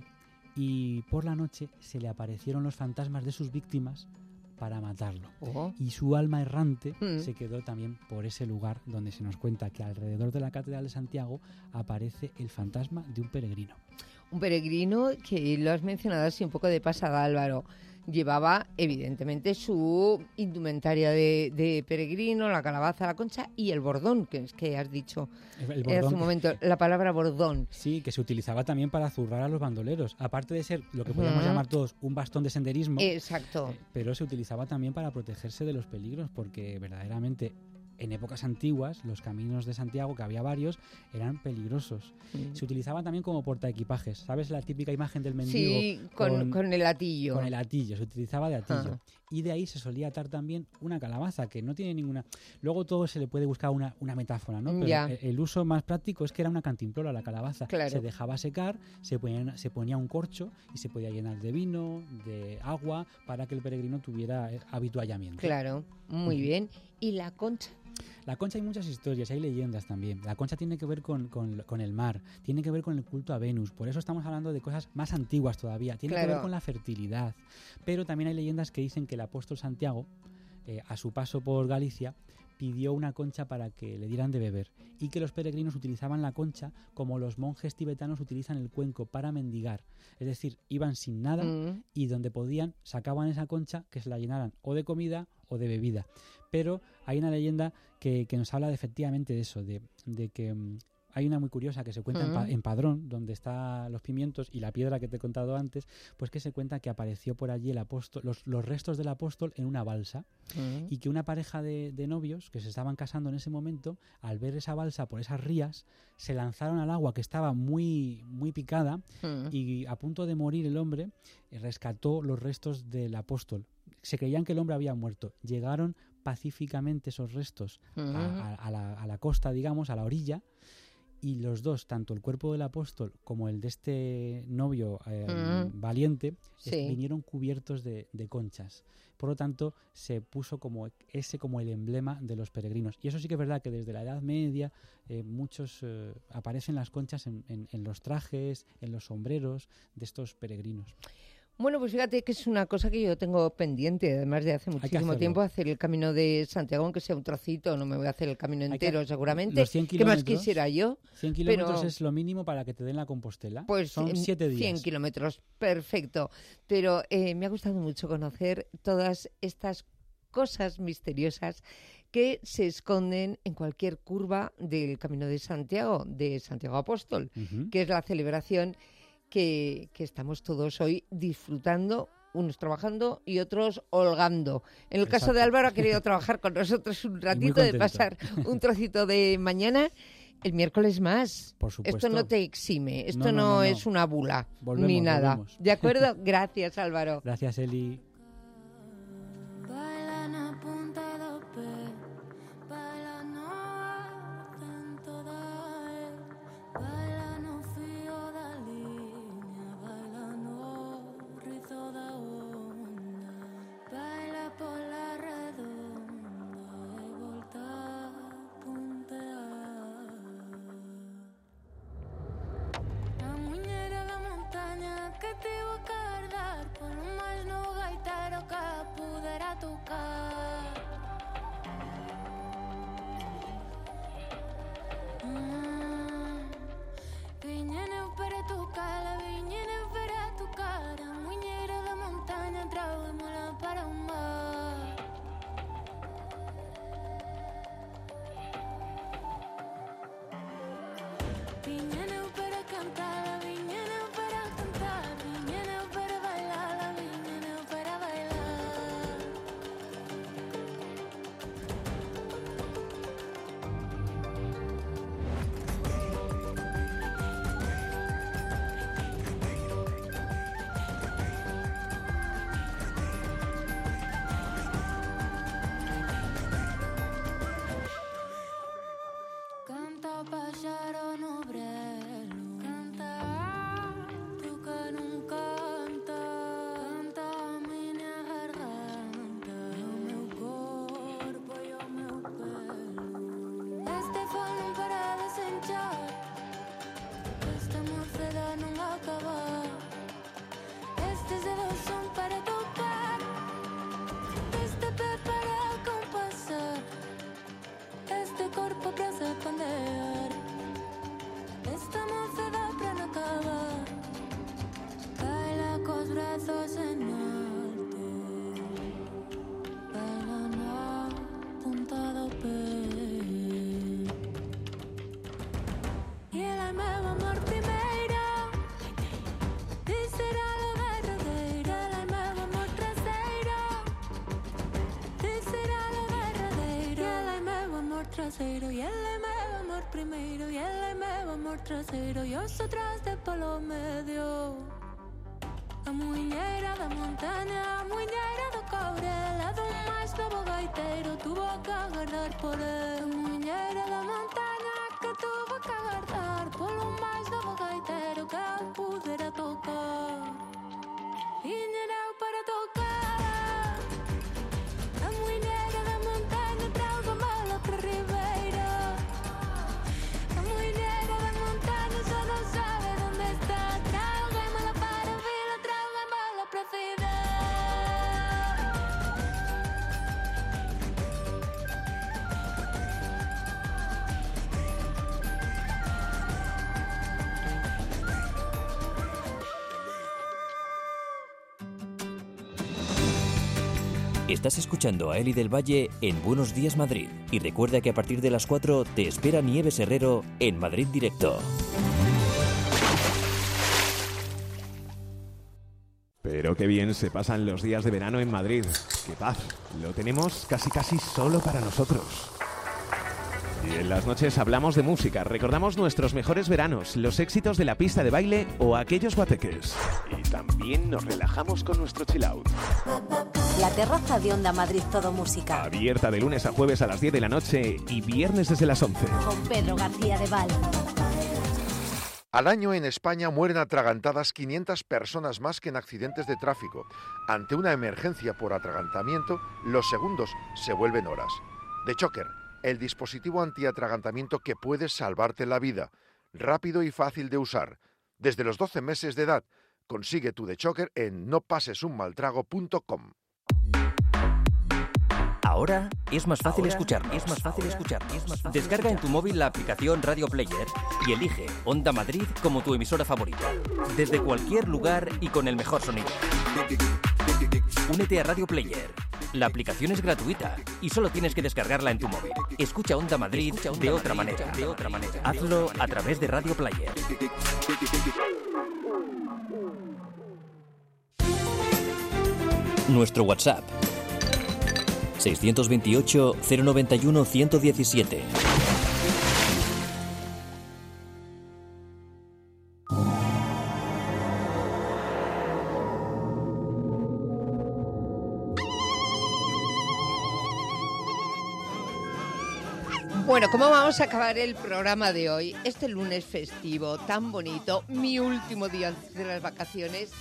Speaker 15: y por la noche se le aparecieron los fantasmas de sus víctimas para matarlo. Y su alma errante se quedó también por ese lugar donde se nos cuenta que alrededor de la Catedral de Santiago aparece el fantasma de un peregrino.
Speaker 7: Un peregrino que lo has mencionado así un poco de pasada, Álvaro. Llevaba evidentemente su indumentaria de peregrino, la calabaza, la concha y el bordón, que es que has dicho hace un momento, la palabra bordón.
Speaker 15: Sí, que se utilizaba también para zurrar a los bandoleros, aparte de ser lo que podríamos llamar todos un bastón de senderismo.
Speaker 7: Exacto.
Speaker 15: Pero se utilizaba también para protegerse de los peligros, porque verdaderamente en épocas antiguas los caminos de Santiago, que había varios, eran peligrosos. Se utilizaban también como portaequipajes. ¿Sabes la típica imagen del mendigo?
Speaker 7: Sí, con el atillo.
Speaker 15: Con el atillo, se utilizaba de atillo. Y de ahí se solía atar también una calabaza, que no tiene ninguna... Luego todo se le puede buscar una metáfora, ¿no? Pero el uso más práctico es que era una cantimplora la calabaza.
Speaker 7: Claro.
Speaker 15: Se dejaba secar, se ponía un corcho y se podía llenar de vino, de agua, para que el peregrino tuviera habituallamiento.
Speaker 7: Claro, muy bien. ¿Y la concha?
Speaker 15: La concha hay muchas historias, hay leyendas también. La concha tiene que ver con el mar, tiene que ver con el culto a Venus. Por eso estamos hablando de cosas más antiguas todavía. Tiene que ver con la fertilidad. Pero también hay leyendas que dicen que el apóstol Santiago, a su paso por Galicia, pidió una concha para que le dieran de beber y que los peregrinos utilizaban la concha como los monjes tibetanos utilizan el cuenco para mendigar. Es decir, iban sin nada y donde podían sacaban esa concha que se la llenaran o de comida o de bebida. Pero hay una leyenda que nos habla efectivamente de eso, de que... Hay una muy curiosa que se cuenta en Padrón, donde están los pimientos y la piedra que te he contado antes, pues que se cuenta que apareció por allí el apóstol, los restos del apóstol en una balsa y que una pareja de novios que se estaban casando en ese momento, al ver esa balsa por esas rías, se lanzaron al agua que estaba muy, muy picada y a punto de morir el hombre rescató los restos del apóstol. Se creían que el hombre había muerto. Llegaron pacíficamente esos restos a la costa, digamos, a la orilla, y los dos, tanto el cuerpo del apóstol como el de este novio valiente, vinieron cubiertos de conchas. Por lo tanto, se puso como el emblema de los peregrinos. Y eso sí que es verdad que desde la Edad Media muchos aparecen las conchas en los trajes, en los sombreros de estos peregrinos.
Speaker 7: Bueno, pues fíjate que es una cosa que yo tengo pendiente, además de hace muchísimo tiempo, hacer el Camino de Santiago, aunque sea un trocito, no me voy a hacer el camino entero seguramente.
Speaker 15: Los 100
Speaker 7: ¿Qué más quisiera yo?
Speaker 15: 100 kilómetros es lo mínimo para que te den la Compostela.
Speaker 7: Pues
Speaker 15: son 7 días.
Speaker 7: 100 kilómetros, perfecto. Pero me ha gustado mucho conocer todas estas cosas misteriosas que se esconden en cualquier curva del Camino de Santiago Apóstol, que es la celebración que estamos todos hoy disfrutando, unos trabajando y otros holgando. En el caso de Álvaro ha querido trabajar con nosotros un ratito, de pasar un trocito de mañana. El miércoles más.
Speaker 15: Por supuesto.
Speaker 7: Esto no te exime, esto no es una bula, ni nada.
Speaker 15: Volvemos.
Speaker 7: ¿De acuerdo? Gracias, Álvaro.
Speaker 15: Gracias, Eli.
Speaker 8: tocar. Vinha para tocar, la vinha para tocar. A mulher da montanha trago-me para o mar. Vinha para cantar, la vinha para cantar. Vinha para bailar, la vinha para bailar. Canta pájaro no brelo, canta, tu que não canta, canta a minha garganta, o meu corpo e o meu pelo. Este fogo não para de sentir, esta mocedade não acaba, estes dedos são para tocar, este pé para compassar. Este corpo para se pandear, esta mocedad para no acabar. Baila con los brazos en alto, baila na punta do pé. Y el meu amor primeiro, será lo verdadeiro. El meu amor traseiro, será lo verdadeiro. El meu amor traseiro, y el meu amor primeiro, y el meu amor traseiro. Yo sou tras de polo medio. A muñeira da montaña, a muñeira do cobre, la do máis novo gaiteiro, tuvo que agardar por él. A muñeira da montaña que tuvo que agardar polo máis novo gaiteiro que eu pudera tocar. Viñera eu para tocar. A muñeira da montaña trago-me para ribeira. A muñeira da montaña só non sabe onde está. Trago-me para a vila, trago-me para a cidade.
Speaker 1: Estás escuchando a Eli del Valle en Buenos Días Madrid. Y recuerda que a partir de las 4 te espera Nieves Herrero en Madrid Directo.
Speaker 16: Pero qué bien se pasan los días de verano en Madrid. ¡Qué paz! Lo tenemos casi solo para nosotros. Y en las noches hablamos de música, recordamos nuestros mejores veranos, los éxitos de la pista de baile o aquellos guateques. Y también nos relajamos con nuestro chill out.
Speaker 6: La terraza de Onda Madrid Todo Música.
Speaker 16: Abierta de lunes a jueves a las 10 de la noche y viernes desde las 11.
Speaker 6: Con Pedro García de Val.
Speaker 14: Al año en España mueren atragantadas 500 personas más que en accidentes de tráfico. Ante una emergencia por atragantamiento, los segundos se vuelven horas. The Choker, el dispositivo antiatragantamiento que puede salvarte la vida. Rápido y fácil de usar. Desde los 12 meses de edad, consigue tu The Choker en nopasesunmaltrago.com.
Speaker 1: Ahora es más fácil escuchar. Descarga en tu móvil la aplicación Radio Player y elige Onda Madrid como tu emisora favorita. Desde cualquier lugar y con el mejor sonido. Únete a Radio Player. La aplicación es gratuita y solo tienes que descargarla en tu móvil. Escucha Onda Madrid de otra manera. Hazlo a través de Radio Player. Nuestro WhatsApp 628 091 117.
Speaker 7: Bueno, ¿cómo vamos a acabar el programa de hoy? Este lunes festivo tan bonito, mi último día antes de las vacaciones,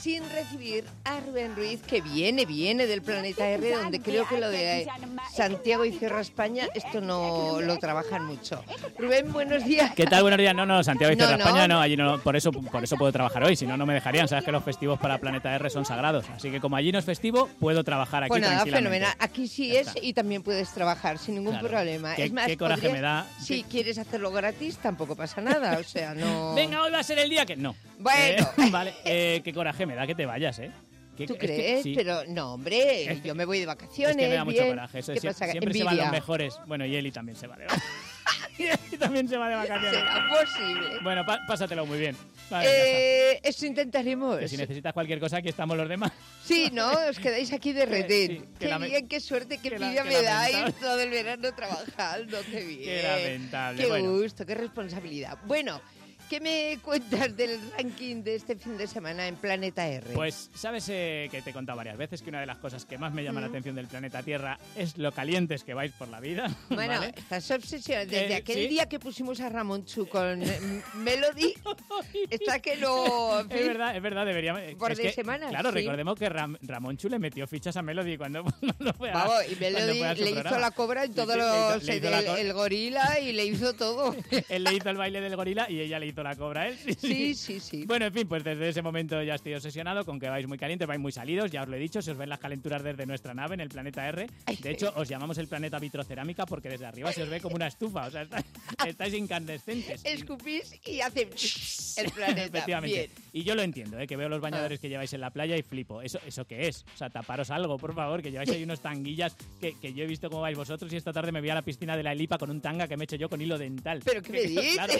Speaker 7: sin recibir a Rubén Ruiz, que viene del Planeta R, donde creo que lo de Santiago y Cierra España, esto no lo trabajan mucho. Rubén, buenos días.
Speaker 17: ¿Qué tal? Buenos días. No, Santiago y Cierra España no, allí no, por eso puedo trabajar hoy, si no, no me dejarían. Sabes que los festivos para Planeta R son sagrados, así que como allí no es festivo, puedo trabajar aquí
Speaker 7: pues nada,
Speaker 17: tranquilamente.
Speaker 7: Fenomenal. Aquí sí es y también puedes trabajar sin ningún problema.
Speaker 17: ¿Qué,
Speaker 7: es más,
Speaker 17: qué coraje me da?
Speaker 7: Si quieres hacerlo gratis, tampoco pasa nada, o sea, no...
Speaker 17: Venga, hoy va a ser el día que... No.
Speaker 7: Bueno.
Speaker 17: Vale, qué coraje me da que te vayas, ¿eh?
Speaker 7: ¿Tú crees? Sí. Pero no, hombre, yo me voy de vacaciones.
Speaker 17: Es que me da mucho
Speaker 7: bien.
Speaker 17: coraje. Eso
Speaker 7: ¿Qué pasa?
Speaker 17: Siempre se van los mejores. Bueno, y Eli también se va de vacaciones. Y también se va de vacaciones.
Speaker 7: ¿Será posible?
Speaker 17: Bueno, pásatelo muy bien. Vale,
Speaker 7: eso intentaremos.
Speaker 17: Que si necesitas cualquier cosa, aquí estamos los demás.
Speaker 7: Sí, ¿no? Os quedáis aquí de retén.
Speaker 17: Sí,
Speaker 7: qué bien, qué suerte, qué envidia me dais todo el verano trabajando. Qué bien.
Speaker 17: Qué lamentable.
Speaker 7: Qué gusto, qué responsabilidad. Bueno, ¿qué me cuentas del ranking de este fin de semana en Planeta R?
Speaker 17: Pues sabes que te he contado varias veces que una de las cosas que más me llama la atención del planeta Tierra es lo calientes que vais por la vida.
Speaker 7: Bueno,
Speaker 17: ¿vale?
Speaker 7: estás obsesionada. Desde aquel día que pusimos a Ramón Chu con Melody, está que no... En fin,
Speaker 17: es verdad, deberíamos...
Speaker 7: Por de semanas,
Speaker 17: claro,
Speaker 7: sí.
Speaker 17: Recordemos que Ramón Chu le metió fichas a Melody cuando fue a...
Speaker 7: Vamos, y Melody le hizo la cobra en todos los... el gorila y le hizo todo.
Speaker 17: Él le hizo el baile del gorila y ella le hizo la cobra a él.
Speaker 7: Sí.
Speaker 17: Bueno, en fin, pues desde ese momento ya estoy obsesionado con que vais muy calientes, vais muy salidos, ya os lo he dicho, se os ven las calenturas desde nuestra nave en el planeta R. De hecho, os llamamos el planeta vitrocerámica porque desde arriba se os ve como una estufa, o sea, estáis incandescentes.
Speaker 7: Escupís y hace el planeta.
Speaker 17: Efectivamente.
Speaker 7: Bien.
Speaker 17: Y yo lo entiendo, que veo los bañadores que lleváis en la playa y flipo. ¿Eso qué es? O sea, taparos algo, por favor, que lleváis ahí unos tanguillas que yo he visto cómo vais vosotros y esta tarde me voy a la piscina de la Elipa con un tanga que me he hecho yo con hilo dental.
Speaker 7: ¿Pero qué me dices?
Speaker 17: Claro.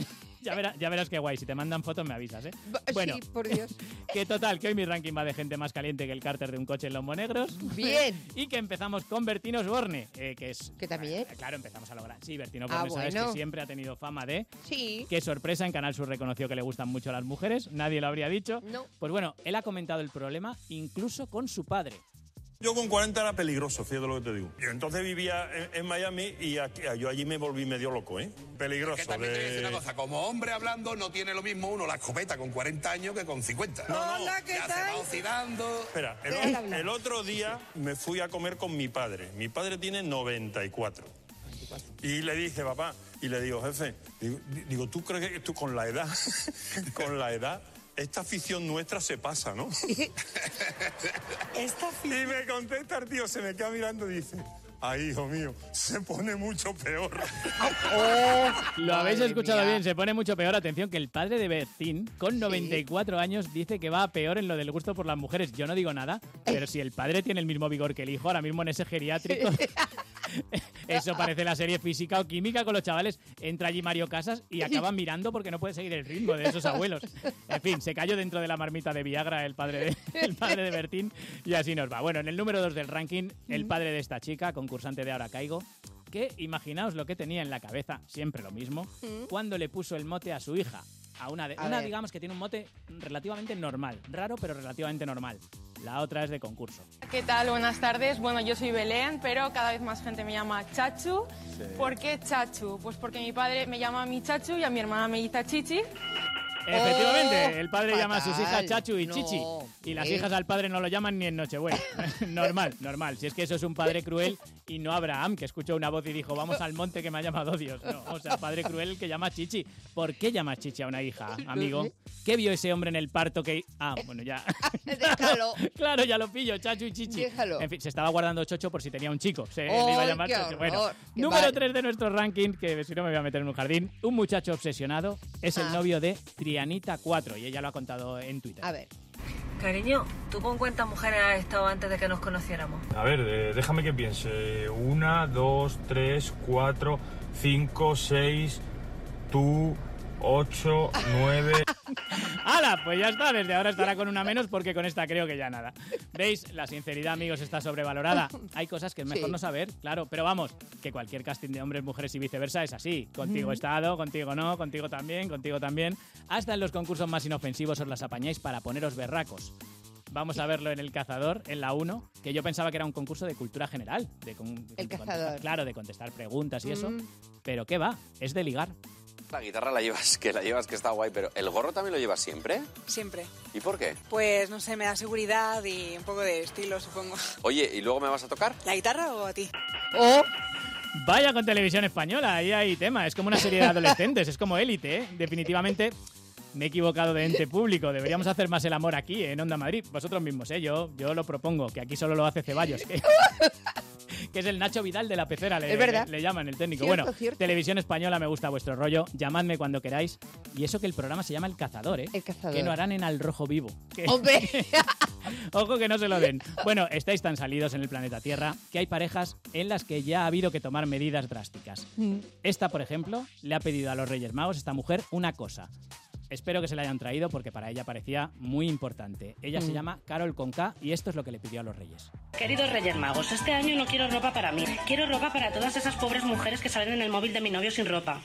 Speaker 17: Ya verás qué guay. Si te mandan fotos me avisas, ¿eh? Bueno,
Speaker 7: sí, por Dios.
Speaker 17: Que total, que hoy mi ranking va de gente más caliente que el cárter de un coche en los Monegros.
Speaker 7: Bien.
Speaker 17: Y que empezamos con Bertín Osborne, que es...
Speaker 7: ¿Que también?
Speaker 17: Claro, empezamos a lograr. Sí, Bertín Osborne, sabes que siempre ha tenido fama de...
Speaker 7: Sí.
Speaker 17: Qué sorpresa, en Canal Sur reconoció que le gustan mucho las mujeres. Nadie lo habría dicho.
Speaker 7: No.
Speaker 17: Pues bueno, él ha comentado el problema incluso con su padre.
Speaker 18: Yo con 40 era peligroso, fíjate lo que te digo. Yo entonces vivía en Miami y yo allí me volví medio loco, ¿eh? Peligroso.
Speaker 19: Es que también te voy a decir una cosa, como hombre hablando no tiene lo mismo uno la escopeta con 40 años que con 50.
Speaker 18: Hola,
Speaker 19: ¿qué tal? Se va oxidando.
Speaker 18: Espera, el otro día me fui a comer con mi padre. Mi padre tiene 94. Y le dije, papá, y le digo, jefe, digo, ¿tú crees que tú con la edad, esta afición nuestra se pasa, ¿no? Y me contesta el tío, se me queda mirando y dice, ay, hijo mío, se pone mucho peor.
Speaker 17: Lo habéis escuchado bien, se pone mucho peor. Atención, que el padre de Bertín, con 94 años, dice que va a peor en lo del gusto por las mujeres. Yo no digo nada, pero si el padre tiene el mismo vigor que el hijo, ahora mismo en ese geriátrico... Eso parece la serie Física o Química con los chavales. Entra allí Mario Casas y acaban mirando porque no puede seguir el ritmo de esos abuelos. En fin, se cayó dentro de la marmita de Viagra el padre de Bertín y así nos va. Bueno, en el número 2 del ranking, el padre de esta chica, concursante de Ahora Caigo, que imaginaos lo que tenía en la cabeza, siempre lo mismo, cuando le puso el mote a su hija. Una digamos que tiene un mote relativamente normal, raro pero relativamente normal. La otra es de concurso.
Speaker 20: ¿Qué tal? Buenas tardes. Bueno, yo soy Belén, pero cada vez más gente me llama Chachu.
Speaker 17: Sí.
Speaker 20: ¿Por qué Chachu? Pues porque mi padre me llama a mi Chachu y a mi hermana me dice Chichi.
Speaker 17: Efectivamente, el padre llama a sus hijas Chachu y Chichi. Y las hijas al padre no lo llaman ni en Nochebuena. Normal. Si es que eso es un padre cruel y no Abraham, que escuchó una voz y dijo, vamos al monte que me ha llamado Dios. No, o sea, padre cruel que llama a Chichi. ¿Por qué llama a Chichi a una hija, amigo? ¿Qué vio ese hombre en el parto que...? Ah, bueno, ya.
Speaker 7: Déjalo.
Speaker 17: Claro, ya lo pillo, Chachu y Chichi.
Speaker 7: Déjalo.
Speaker 17: En fin, se estaba guardando Chocho por si tenía un chico. Le iba a llamar Chocho. Bueno,
Speaker 7: Qué
Speaker 17: número 3 de nuestro ranking, que si no me voy a meter en un jardín. Un muchacho obsesionado es el novio de Trianita 4 y ella lo ha contado en Twitter.
Speaker 7: A ver.
Speaker 21: Cariño, ¿tú con cuántas mujeres has estado antes de que nos conociéramos?
Speaker 22: A ver, déjame que piense. 1, 2, 3, 4, 5, 6, tú, 8, 9...
Speaker 17: ¡Hala! Pues ya está, desde ahora estará con una menos porque con esta creo que ya nada. ¿Veis? La sinceridad, amigos, está sobrevalorada. Hay cosas que es mejor no saber, claro, pero vamos, que cualquier casting de hombres, mujeres y viceversa es así. Contigo he estado, contigo no, contigo también. Hasta en los concursos más inofensivos os las apañáis para poneros berracos. Vamos a verlo en El Cazador, en la 1, que yo pensaba que era un concurso de cultura general.
Speaker 7: El Cazador.
Speaker 17: Claro, de contestar preguntas y eso. Pero ¿qué va? Es de ligar.
Speaker 3: La guitarra la llevas, que está guay, pero ¿el gorro también lo llevas siempre?
Speaker 4: Siempre.
Speaker 3: ¿Y por qué?
Speaker 4: Pues no sé, me da seguridad y un poco de estilo, supongo.
Speaker 3: Oye, ¿y luego me vas a tocar?
Speaker 4: ¿La guitarra o a ti?
Speaker 17: Vaya con Televisión Española, ahí hay tema. Es como una serie de adolescentes, es como Élite, ¿eh? Definitivamente me he equivocado de ente público. Deberíamos hacer más el amor aquí, en Onda Madrid. Vosotros mismos, ¿eh? Yo lo propongo, que aquí solo lo hace Ceballos. Que es el Nacho Vidal de la pecera, le llaman el técnico.
Speaker 7: Cierto,
Speaker 17: Bueno,
Speaker 7: cierto.
Speaker 17: Televisión Española, me gusta vuestro rollo. Llamadme cuando queráis. Y eso que el programa se llama El Cazador, ¿eh?
Speaker 7: El Cazador.
Speaker 17: Que no harán en Al Rojo Vivo.
Speaker 7: ¡Hombre!
Speaker 17: Ojo que no se lo den. Bueno, estáis tan salidos en el planeta Tierra que hay parejas en las que ya ha habido que tomar medidas drásticas. Esta, por ejemplo, le ha pedido a los Reyes Magos, esta mujer, una cosa. Espero que se la hayan traído porque para ella parecía muy importante. Ella se llama Carol con K y esto es lo que le pidió a los Reyes.
Speaker 23: Queridos Reyes Magos, este año no quiero ropa para mí. Quiero ropa para todas esas pobres mujeres que salen en el móvil de mi novio sin ropa.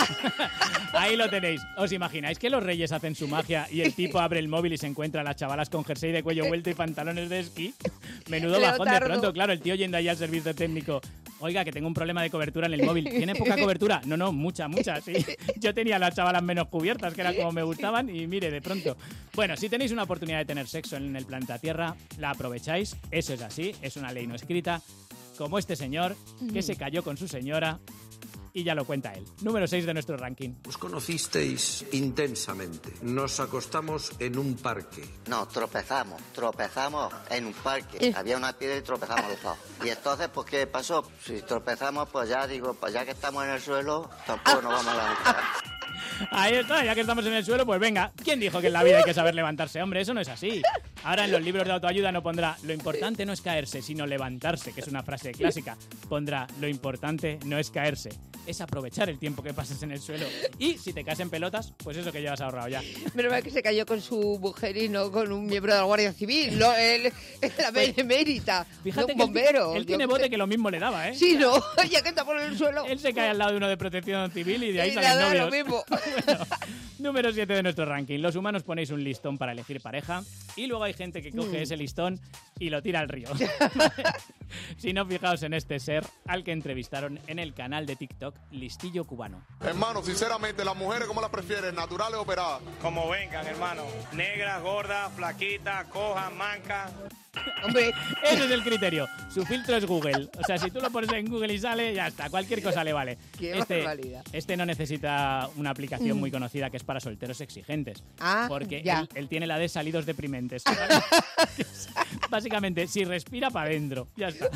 Speaker 17: Ahí lo tenéis. ¿Os imagináis que los Reyes hacen su magia y el tipo abre el móvil y se encuentra a las chavalas con jersey de cuello vuelto y pantalones de esquí? Menudo bajón de pronto. Claro, el tío yendo ahí al servicio técnico. Oiga, que tengo un problema de cobertura en el móvil. ¿Tiene poca cobertura? No, mucha, sí. Yo tenía las chavalas menos cubiertas, que era como me gustaban, y mire, de pronto. Bueno, si tenéis una oportunidad de tener sexo en el planeta Tierra, la aprovecháis. Eso es así, es una ley no escrita. Como este señor, que se cayó con su señora, y ya lo cuenta él. Número 6 de nuestro ranking.
Speaker 24: Os conocisteis intensamente. Nos acostamos en un parque.
Speaker 25: No, tropezamos en un parque. Había una piedra y tropezamos los dos. Y entonces, pues, ¿qué pasó? Si tropezamos, pues ya digo, pues ya que estamos en el suelo, tampoco nos vamos a levantar.
Speaker 17: Ahí está, ya que estamos en el suelo, pues venga. ¿Quién dijo que en la vida hay que saber levantarse? Hombre, eso no es así. Ahora en los libros de autoayuda no pondrá lo importante no es caerse, sino levantarse, que es una frase clásica. Pondrá lo importante no es caerse, es aprovechar el tiempo que pases en el suelo. Y si te caes en pelotas, pues eso que llevas ahorrado ya.
Speaker 7: Menos mal que se cayó con su mujer y no con un miembro de la Guardia Civil. No, él es la benemérita.
Speaker 17: Fíjate
Speaker 7: un bombero.
Speaker 17: Él tiene bote que lo mismo le daba, ¿eh?
Speaker 7: Sí, no, ya que está por el suelo.
Speaker 17: Él se cae al lado de uno de protección civil y de ahí
Speaker 7: Y
Speaker 17: salen
Speaker 7: nada,
Speaker 17: novios.
Speaker 7: lo mismo.
Speaker 17: Bueno, número 7 de nuestro ranking. Los humanos ponéis un listón para elegir pareja y luego hay gente que coge ese listón y lo tira al río. Si no, fijaos en este ser al que entrevistaron en el canal de TikTok Listillo Cubano.
Speaker 26: Hermano, sinceramente, ¿las mujeres cómo las prefieres? ¿Naturales o operadas?
Speaker 27: Como vengan, hermano. Negras, gordas, flaquitas, cojas, mancas.
Speaker 17: Hombre, ese es el criterio. Su filtro es Google. O sea, si tú lo pones en Google y sale, ya está. Cualquier cosa le vale.
Speaker 7: Qué barbaridad.
Speaker 17: Este no necesita una aplicación muy conocida que es para solteros exigentes. Porque él tiene la de salidos deprimentes. Básicamente, si respira para adentro. Ya está.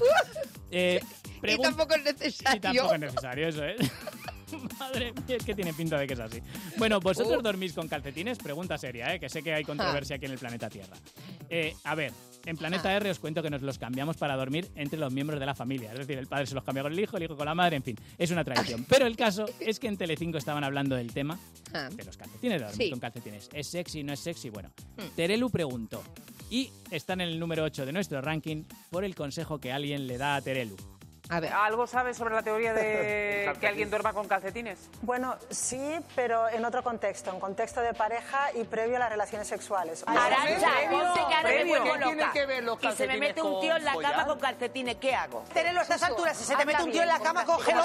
Speaker 7: Y tampoco es necesario.
Speaker 17: Y tampoco es necesario, eso es. Madre mía, es que tiene pinta de que es así. Bueno, ¿vosotros dormís con calcetines? Pregunta seria, que sé que hay controversia aquí en el planeta Tierra. A ver, en Planeta R os cuento que nos los cambiamos para dormir entre los miembros de la familia. Es decir, el padre se los cambia con el hijo con la madre, en fin, es una tradición. Pero el caso es que en Telecinco estaban hablando del tema de los calcetines, de dormir con calcetines. ¿Es sexy, no es sexy? Bueno, Terelu preguntó y está en el número 8 de nuestro ranking por el consejo que alguien le da a Terelu.
Speaker 7: A ver.
Speaker 28: ¿Algo sabes sobre la teoría de que alguien duerma con calcetines?
Speaker 29: Bueno, sí, pero en otro contexto, en contexto de pareja y previo a las relaciones sexuales.
Speaker 30: Arantxa, ponte que ahora me vuelvo
Speaker 29: ¿Qué tienen
Speaker 30: loca.
Speaker 29: que ver los
Speaker 30: Y se me
Speaker 29: calcetines
Speaker 30: mete un
Speaker 29: con
Speaker 30: tío en la cama
Speaker 29: follar?
Speaker 30: con calcetines, ¿qué hago?
Speaker 29: Terelu, a estas alturas, si se te
Speaker 30: Anda
Speaker 29: mete un tío en
Speaker 30: bien,
Speaker 29: la cama,
Speaker 30: como
Speaker 29: cógelo.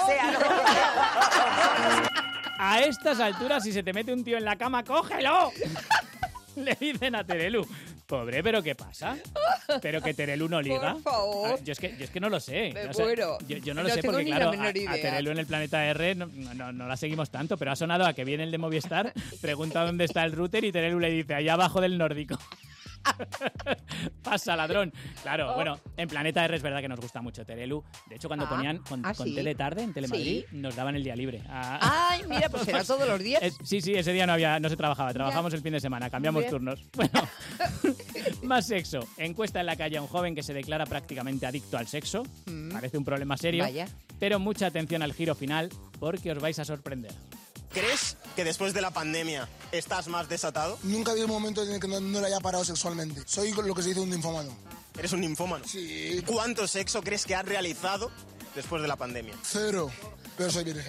Speaker 30: sea.
Speaker 17: A estas alturas, si se te mete un tío en la cama, ¡cógelo! Le dicen a Terelu. Pobre, ¿pero qué pasa? ¿Pero que Terelu no liga?
Speaker 7: Por favor.
Speaker 17: Yo es que no lo sé.
Speaker 7: Me
Speaker 17: O sea,
Speaker 7: muero.
Speaker 17: Yo no
Speaker 7: No
Speaker 17: lo sé
Speaker 7: tengo
Speaker 17: porque,
Speaker 7: ni la
Speaker 17: claro,
Speaker 7: menor
Speaker 17: a
Speaker 7: idea.
Speaker 17: Terelu en el Planeta R no la seguimos tanto, pero ha sonado a que viene el de Movistar, pregunta dónde está el router y Terelu le dice, allá abajo del nórdico. Pasa, ladrón. Claro, bueno, en Planeta R es verdad que nos gusta mucho Terelu. De hecho, cuando ponían con
Speaker 7: ¿sí?
Speaker 17: Teletarde en Telemadrid, nos daban el día libre.
Speaker 7: Ay, mira, pues era todos los días.
Speaker 17: Sí, ese día no se trabajaba. Trabajamos el fin de semana, cambiamos
Speaker 7: Bien.
Speaker 17: turnos. Bueno, más sexo. Encuesta en la calle a un joven que se declara prácticamente adicto al sexo. Parece un problema serio.
Speaker 7: Vaya.
Speaker 17: Pero mucha atención al giro final porque os vais a sorprender.
Speaker 31: ¿Crees que después de la pandemia estás más desatado?
Speaker 32: Nunca ha habido un momento en el que no le haya parado sexualmente. Soy lo que se dice un ninfómano.
Speaker 31: ¿Eres un ninfómano?
Speaker 32: Sí.
Speaker 31: ¿Cuánto sexo crees que has realizado después de la pandemia?
Speaker 32: 0, pero soy virgen.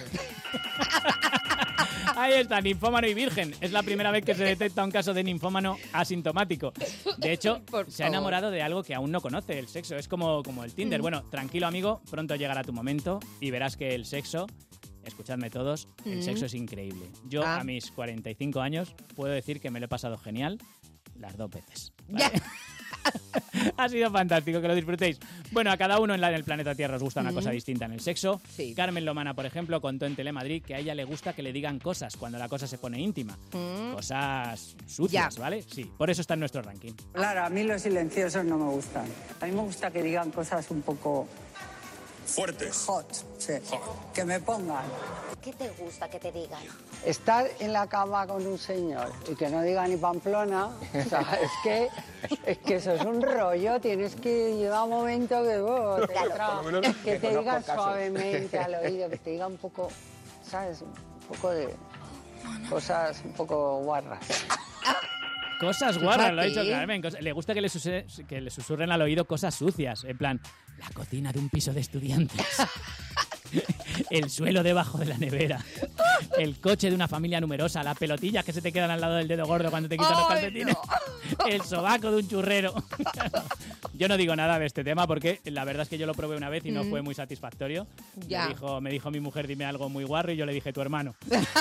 Speaker 17: Ahí está, ninfómano y virgen. Es la primera vez que se detecta un caso de ninfómano asintomático. De hecho, se ha enamorado de algo que aún no conoce, el sexo. Es como el Tinder. Bueno, tranquilo amigo, pronto llegará tu momento y verás que el sexo escuchadme todos, el sexo es increíble. Yo a mis 45 años puedo decir que me lo he pasado genial las 2 veces. ¿Vale? Ha sido fantástico, que lo disfrutéis. Bueno, a cada uno en el planeta Tierra os gusta una cosa distinta en el sexo. Sí. Carmen Lomana, por ejemplo, contó en Telemadrid que a ella le gusta que le digan cosas cuando la cosa se pone íntima. Cosas sucias, ¿vale? Sí, por eso está en nuestro ranking.
Speaker 2: Claro, a mí los silenciosos no me gustan. A mí me gusta que digan cosas un poco...
Speaker 18: fuertes.
Speaker 2: Hot, sí. Que me pongan.
Speaker 30: ¿Qué te gusta que te digan?
Speaker 2: Estar en la cama con un señor y que no diga ni Pamplona, o sea, es que eso es un rollo. Tienes que llegar un momento que te diga suavemente al oído, que te diga un poco, ¿sabes? Un poco de cosas un poco guarras.
Speaker 17: Cosas guarras, lo ha dicho Carmen. Le gusta que le susurren al oído cosas sucias. En plan, la cocina de un piso de estudiantes. El suelo debajo de la nevera. El coche de una familia numerosa. Las pelotillas que se te quedan al lado del dedo gordo cuando te quitan los calcetines. No. El sobaco de un churrero. Yo no digo nada de este tema porque la verdad es que yo lo probé una vez y no fue muy satisfactorio. Me dijo mi mujer, dime algo muy guarro, y yo le dije, tu hermano.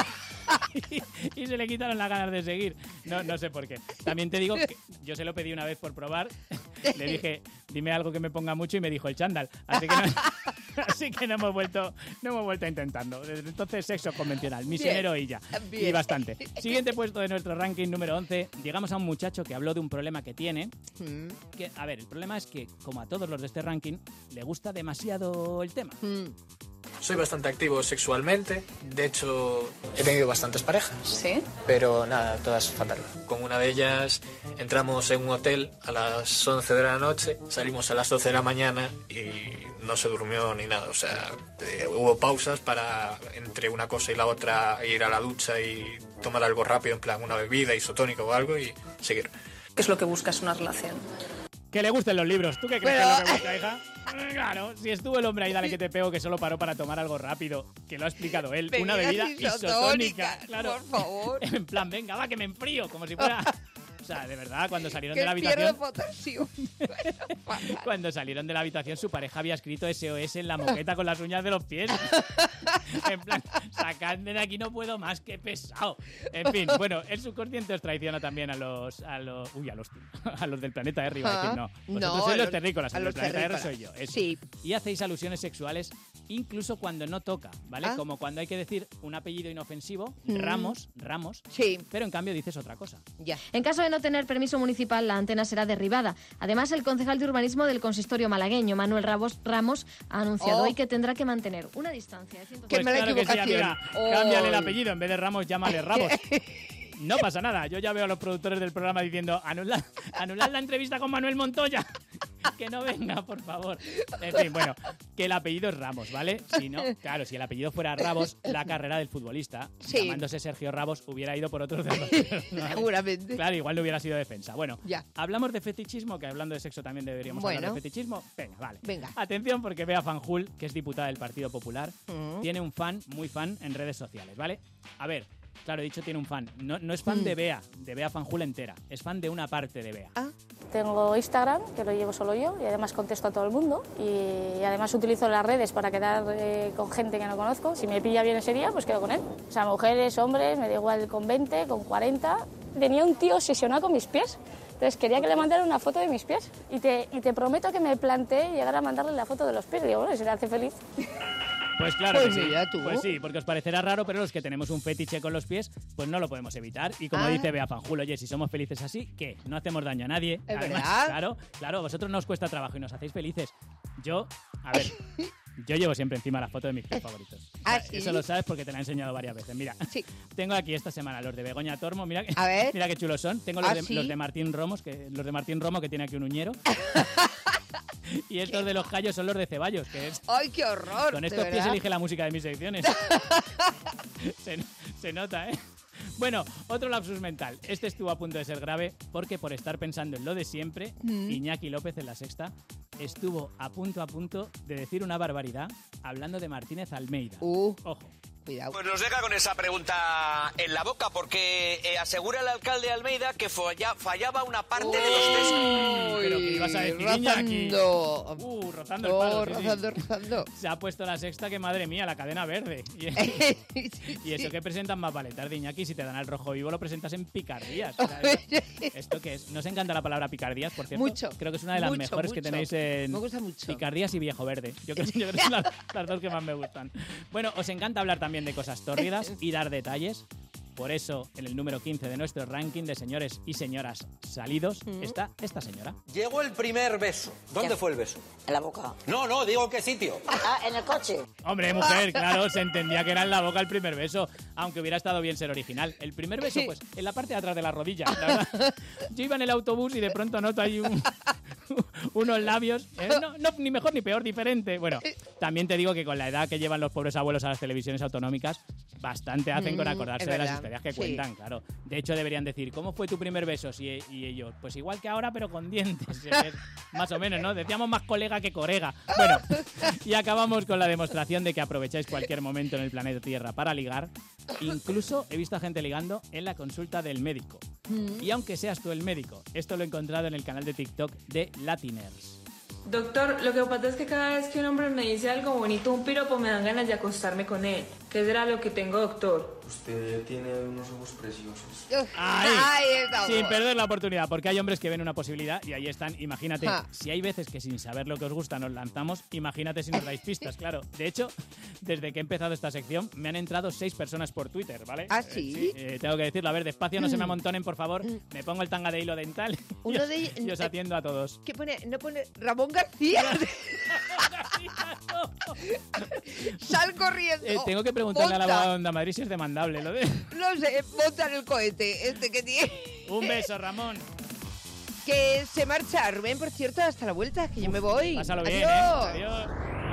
Speaker 17: Y se le quitaron las ganas de seguir. No sé por qué. También te digo que yo se lo pedí una vez por probar. Le dije, dime algo que me ponga mucho, y me dijo el chándal. Así que no hemos vuelto a intentarlo. Desde entonces, sexo convencional, misionero y ya. Y bastante. Siguiente puesto de nuestro ranking, número 11. Llegamos a un muchacho que habló de un problema que tiene. Que, a ver, el problema es que, como a todos los de este ranking, le gusta demasiado el tema.
Speaker 5: Soy bastante activo sexualmente, de hecho he tenido bastantes parejas.
Speaker 30: ¿Sí?
Speaker 5: Pero nada, todas fatal. Con una de ellas entramos en un hotel a las 11 de la noche, salimos a las 12 de la mañana y no se durmió ni nada. O sea, hubo pausas para entre una cosa y la otra ir a la ducha y tomar algo rápido, en plan una bebida, isotónico o algo, y seguir.
Speaker 30: ¿Qué es lo que buscas en una relación?
Speaker 17: Que le gusten los libros. ¿Tú qué crees que es lo que busca, hija? Claro, si estuvo el hombre ahí, dale que te pego, que solo paró para tomar algo rápido, que lo ha explicado él, una bebida isotónica. Claro.
Speaker 7: Por favor.
Speaker 17: En plan, venga, va, que me enfrío, como si fuera... O sea, de verdad, cuando salieron de la habitación... Cuando salieron de la habitación, su pareja había escrito SOS en la moqueta con las uñas de los pies. En plan, sacadme de aquí, no puedo más, qué pesado. En fin, bueno, el subconsciente os traiciona también a los del planeta R, iba a decir, no. Vosotros sois los terrícolas, a los del planeta R soy yo. Eso. Sí. Y hacéis alusiones sexuales incluso cuando no toca, ¿vale? Como cuando hay que decir un apellido inofensivo, Ramos, sí, pero en cambio dices otra cosa.
Speaker 6: Ya. En caso de no tener permiso municipal, la antena será derribada. Además, el concejal de urbanismo del consistorio malagueño, Manuel Ramos, ha anunciado hoy que tendrá que mantener una distancia de 150
Speaker 17: pues claro que sí, amiga. Cámbiale el apellido, en vez de Ramos, llámale Rabos. No pasa nada, yo ya veo a los productores del programa diciendo anulad la entrevista con Manuel Montoya. Que no venga, por favor. En fin, bueno, que el apellido es Ramos, ¿vale? Si no, claro, si el apellido fuera Rabos, la carrera del futbolista, llamándose Sergio Ramos, hubiera ido por otros derroteros, ¿vale? Seguramente. Claro, igual no hubiera sido defensa. Bueno, ya. Hablamos de fetichismo, que hablando de sexo también deberíamos hablar de fetichismo. Venga, vale. Venga. Atención, porque Bea Fanjul, que es diputada del Partido Popular, tiene un fan, muy fan, en redes sociales, ¿vale? A ver, claro, he dicho tiene un fan. No es fan de Bea Fanjul entera. Es fan de una parte de Bea.
Speaker 8: Tengo Instagram, que lo llevo solo yo, y además contesto a todo el mundo. Y además utilizo las redes para quedar con gente que no conozco. Si me pilla bien ese día, pues quedo con él. O sea, mujeres, hombres, me da igual con 20, con 40. Tenía un tío obsesionado con mis pies. Entonces quería que le mandara una foto de mis pies. Y te prometo que me planteé llegar a mandarle la foto de los pies. Y digo, bueno, si le hace feliz.
Speaker 17: Pues claro que sí. Pues sí, porque os parecerá raro, pero los que tenemos un fetiche con los pies, pues no lo podemos evitar. Y como dice Bea Fanjul, oye, si somos felices así, ¿qué? No hacemos daño a nadie.
Speaker 7: ¿Es
Speaker 17: además,
Speaker 7: verdad?
Speaker 17: Claro, a vosotros no os cuesta trabajo y nos hacéis felices. Yo llevo siempre encima la foto de mis pies favoritos. ¿Sí? Eso lo sabes porque te la he enseñado varias veces. Mira, tengo aquí esta semana los de Begoña Tormo, mira qué chulos son. Tengo los de Martín Romo, que tiene aquí un uñero. Y estos de los callos son los de Ceballos, que es...
Speaker 7: ¡Ay, qué horror!
Speaker 17: Con estos pies elige la música de mis secciones. se nota, ¿eh? Bueno, otro lapsus mental. Este estuvo a punto de ser grave porque por estar pensando en lo de siempre, Iñaki López en La Sexta estuvo a punto de decir una barbaridad hablando de Martínez Almeida. Ojo.
Speaker 7: cuidado.
Speaker 1: Pues nos deja con esa pregunta en la boca, porque asegura el alcalde de Almeida que fallaba una parte de los test.
Speaker 17: Pero que ibas a decir,
Speaker 7: rozando.
Speaker 17: Rozando el palo.
Speaker 7: Rozando.
Speaker 17: Se ha puesto la sexta, que madre mía, la cadena verde. Y eso que presentan más paletas de Iñaki, si te dan al rojo vivo lo presentas en picardías. O sea, ¿esto qué es? ¿Nos encanta la palabra picardías, por cierto?
Speaker 7: Mucho.
Speaker 17: Creo que es una de las mejores que tenéis en...
Speaker 7: Me gusta mucho.
Speaker 17: Picardías y viejo verde. Yo creo que son las dos que más me gustan. Bueno, os encanta hablar también de cosas tórridas y dar detalles. Por eso, en el número 15 de nuestro ranking de señores y señoras salidos, está esta señora.
Speaker 9: Llegó el primer beso. ¿Dónde fue el beso?
Speaker 30: En la boca.
Speaker 9: No, digo qué sitio.
Speaker 30: En el coche.
Speaker 17: Hombre, mujer, claro, se entendía que era en la boca el primer beso, aunque hubiera estado bien ser original. El primer beso, pues, en la parte de atrás de la rodilla, la verdad. Yo iba en el autobús y de pronto noto ahí unos labios, no, ni mejor ni peor, diferente. Bueno, también te digo que con la edad que llevan los pobres abuelos a las televisiones autonómicas, bastante hacen con acordarse de las historias que cuentan, claro. De hecho, deberían decir, ¿cómo fue tu primer beso? Y ellos, pues igual que ahora, pero con dientes. Más o menos, ¿no? Decíamos más colega que corega. Bueno, y acabamos con la demostración de que aprovecháis cualquier momento en el planeta Tierra para ligar. Incluso he visto a gente ligando en la consulta del médico. Y aunque seas tú el médico, esto lo he encontrado en el canal de TikTok de Latiners.
Speaker 10: Doctor, lo que pasa es que cada vez que un hombre me dice algo bonito, un piropo, me dan ganas de acostarme con él. ¿Qué será lo que tengo, doctor?
Speaker 11: Usted tiene unos ojos preciosos.
Speaker 17: Ahí sin perder la oportunidad, porque hay hombres que ven una posibilidad y ahí están. Imagínate, si hay veces que sin saber lo que os gusta nos lanzamos, imagínate si nos dais pistas, claro. De hecho, desde que he empezado esta sección, me han entrado 6 personas por Twitter, ¿vale?
Speaker 7: ¿Ah, sí?
Speaker 17: Tengo que decirlo, a ver, despacio, no se me amontonen, por favor. Me pongo el tanga de hilo dental y os atiendo a todos.
Speaker 7: ¿Qué pone? No pone Ramón García. Sal corriendo.
Speaker 17: Tengo que preguntarle a la abogada de Onda Madrid si es demandable lo de...
Speaker 7: No sé, monta en el cohete que tiene.
Speaker 17: Un beso, Ramón.
Speaker 7: Que se marcha Rubén, por cierto, hasta la vuelta, que yo me voy.
Speaker 17: Pásalo bien,
Speaker 7: Adiós.
Speaker 17: Adiós.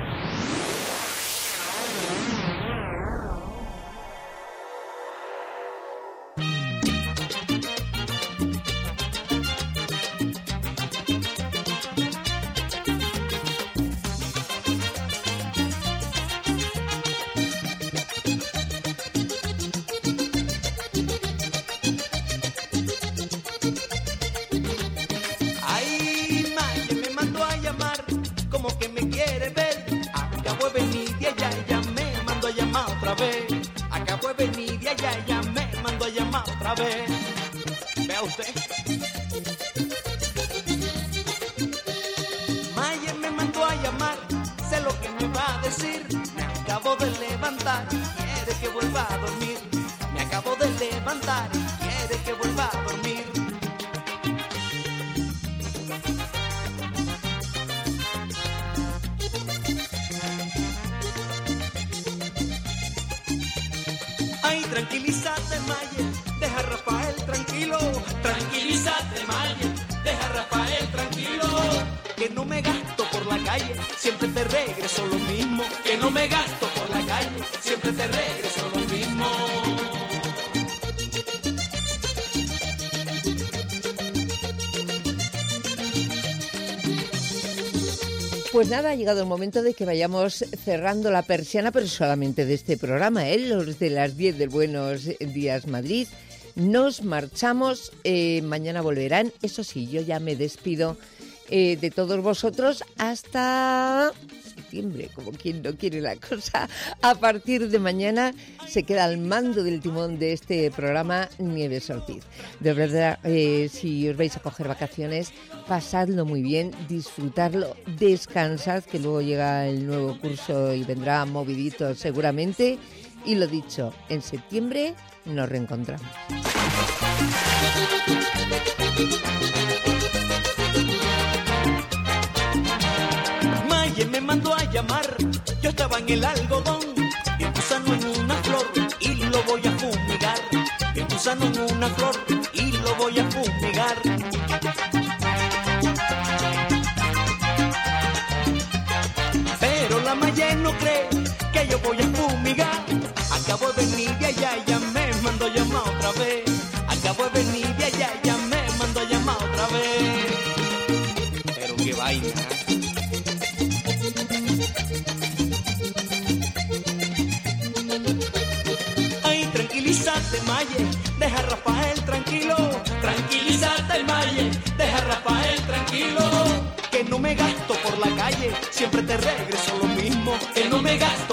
Speaker 12: Acabo de venir de allá, ella me mandó a llamar otra vez. Vea usted. Mayer me mandó a llamar, sé lo que me va a decir. Me acabo de levantar, quiere que vuelva a dormir. Me acabo de levantar, quiere que vuelva a dormir. Tranquilízate, Mayer, deja a Rafael tranquilo. Tranquilízate, Mayer, deja a Rafael tranquilo. Que no me gasto por la calle, siempre te regreso lo mismo. Que no me gasto por la calle, siempre te regreso lo mismo.
Speaker 7: Pues nada, ha llegado el momento de que vayamos cerrando la persiana, pero solamente de este programa, los de las 10 del Buenos Días Madrid. Nos marchamos, mañana volverán. Eso sí, yo ya me despido de todos vosotros hasta septiembre, como quien no quiere la cosa. A partir de mañana se queda al mando del timón de este programa Nieves Ortiz. De verdad, si os vais a coger vacaciones, pasadlo muy bien, disfrutarlo, descansad, que luego llega el nuevo curso y vendrá movidito seguramente. Y lo dicho, en septiembre nos reencontramos.
Speaker 12: Mayer me mandó a llamar, yo estaba en el algodón, y un gusano en una flor, y lo voy a fumigar. Y un gusano en una flor, y lo voy a fumigar. Pero la Mayer no cree que yo voy a fumigar. Acabo de venir de allá, ella me mandó a llamar otra vez. Acabo de venir de allá, ella me mandó a llamar otra vez. Pero qué vaina. deja a Rafael tranquilo. Tranquilízate, Maye, deja a Rafael tranquilo. Que no me gasto por la calle, siempre te regreso lo mismo. Que no me gasto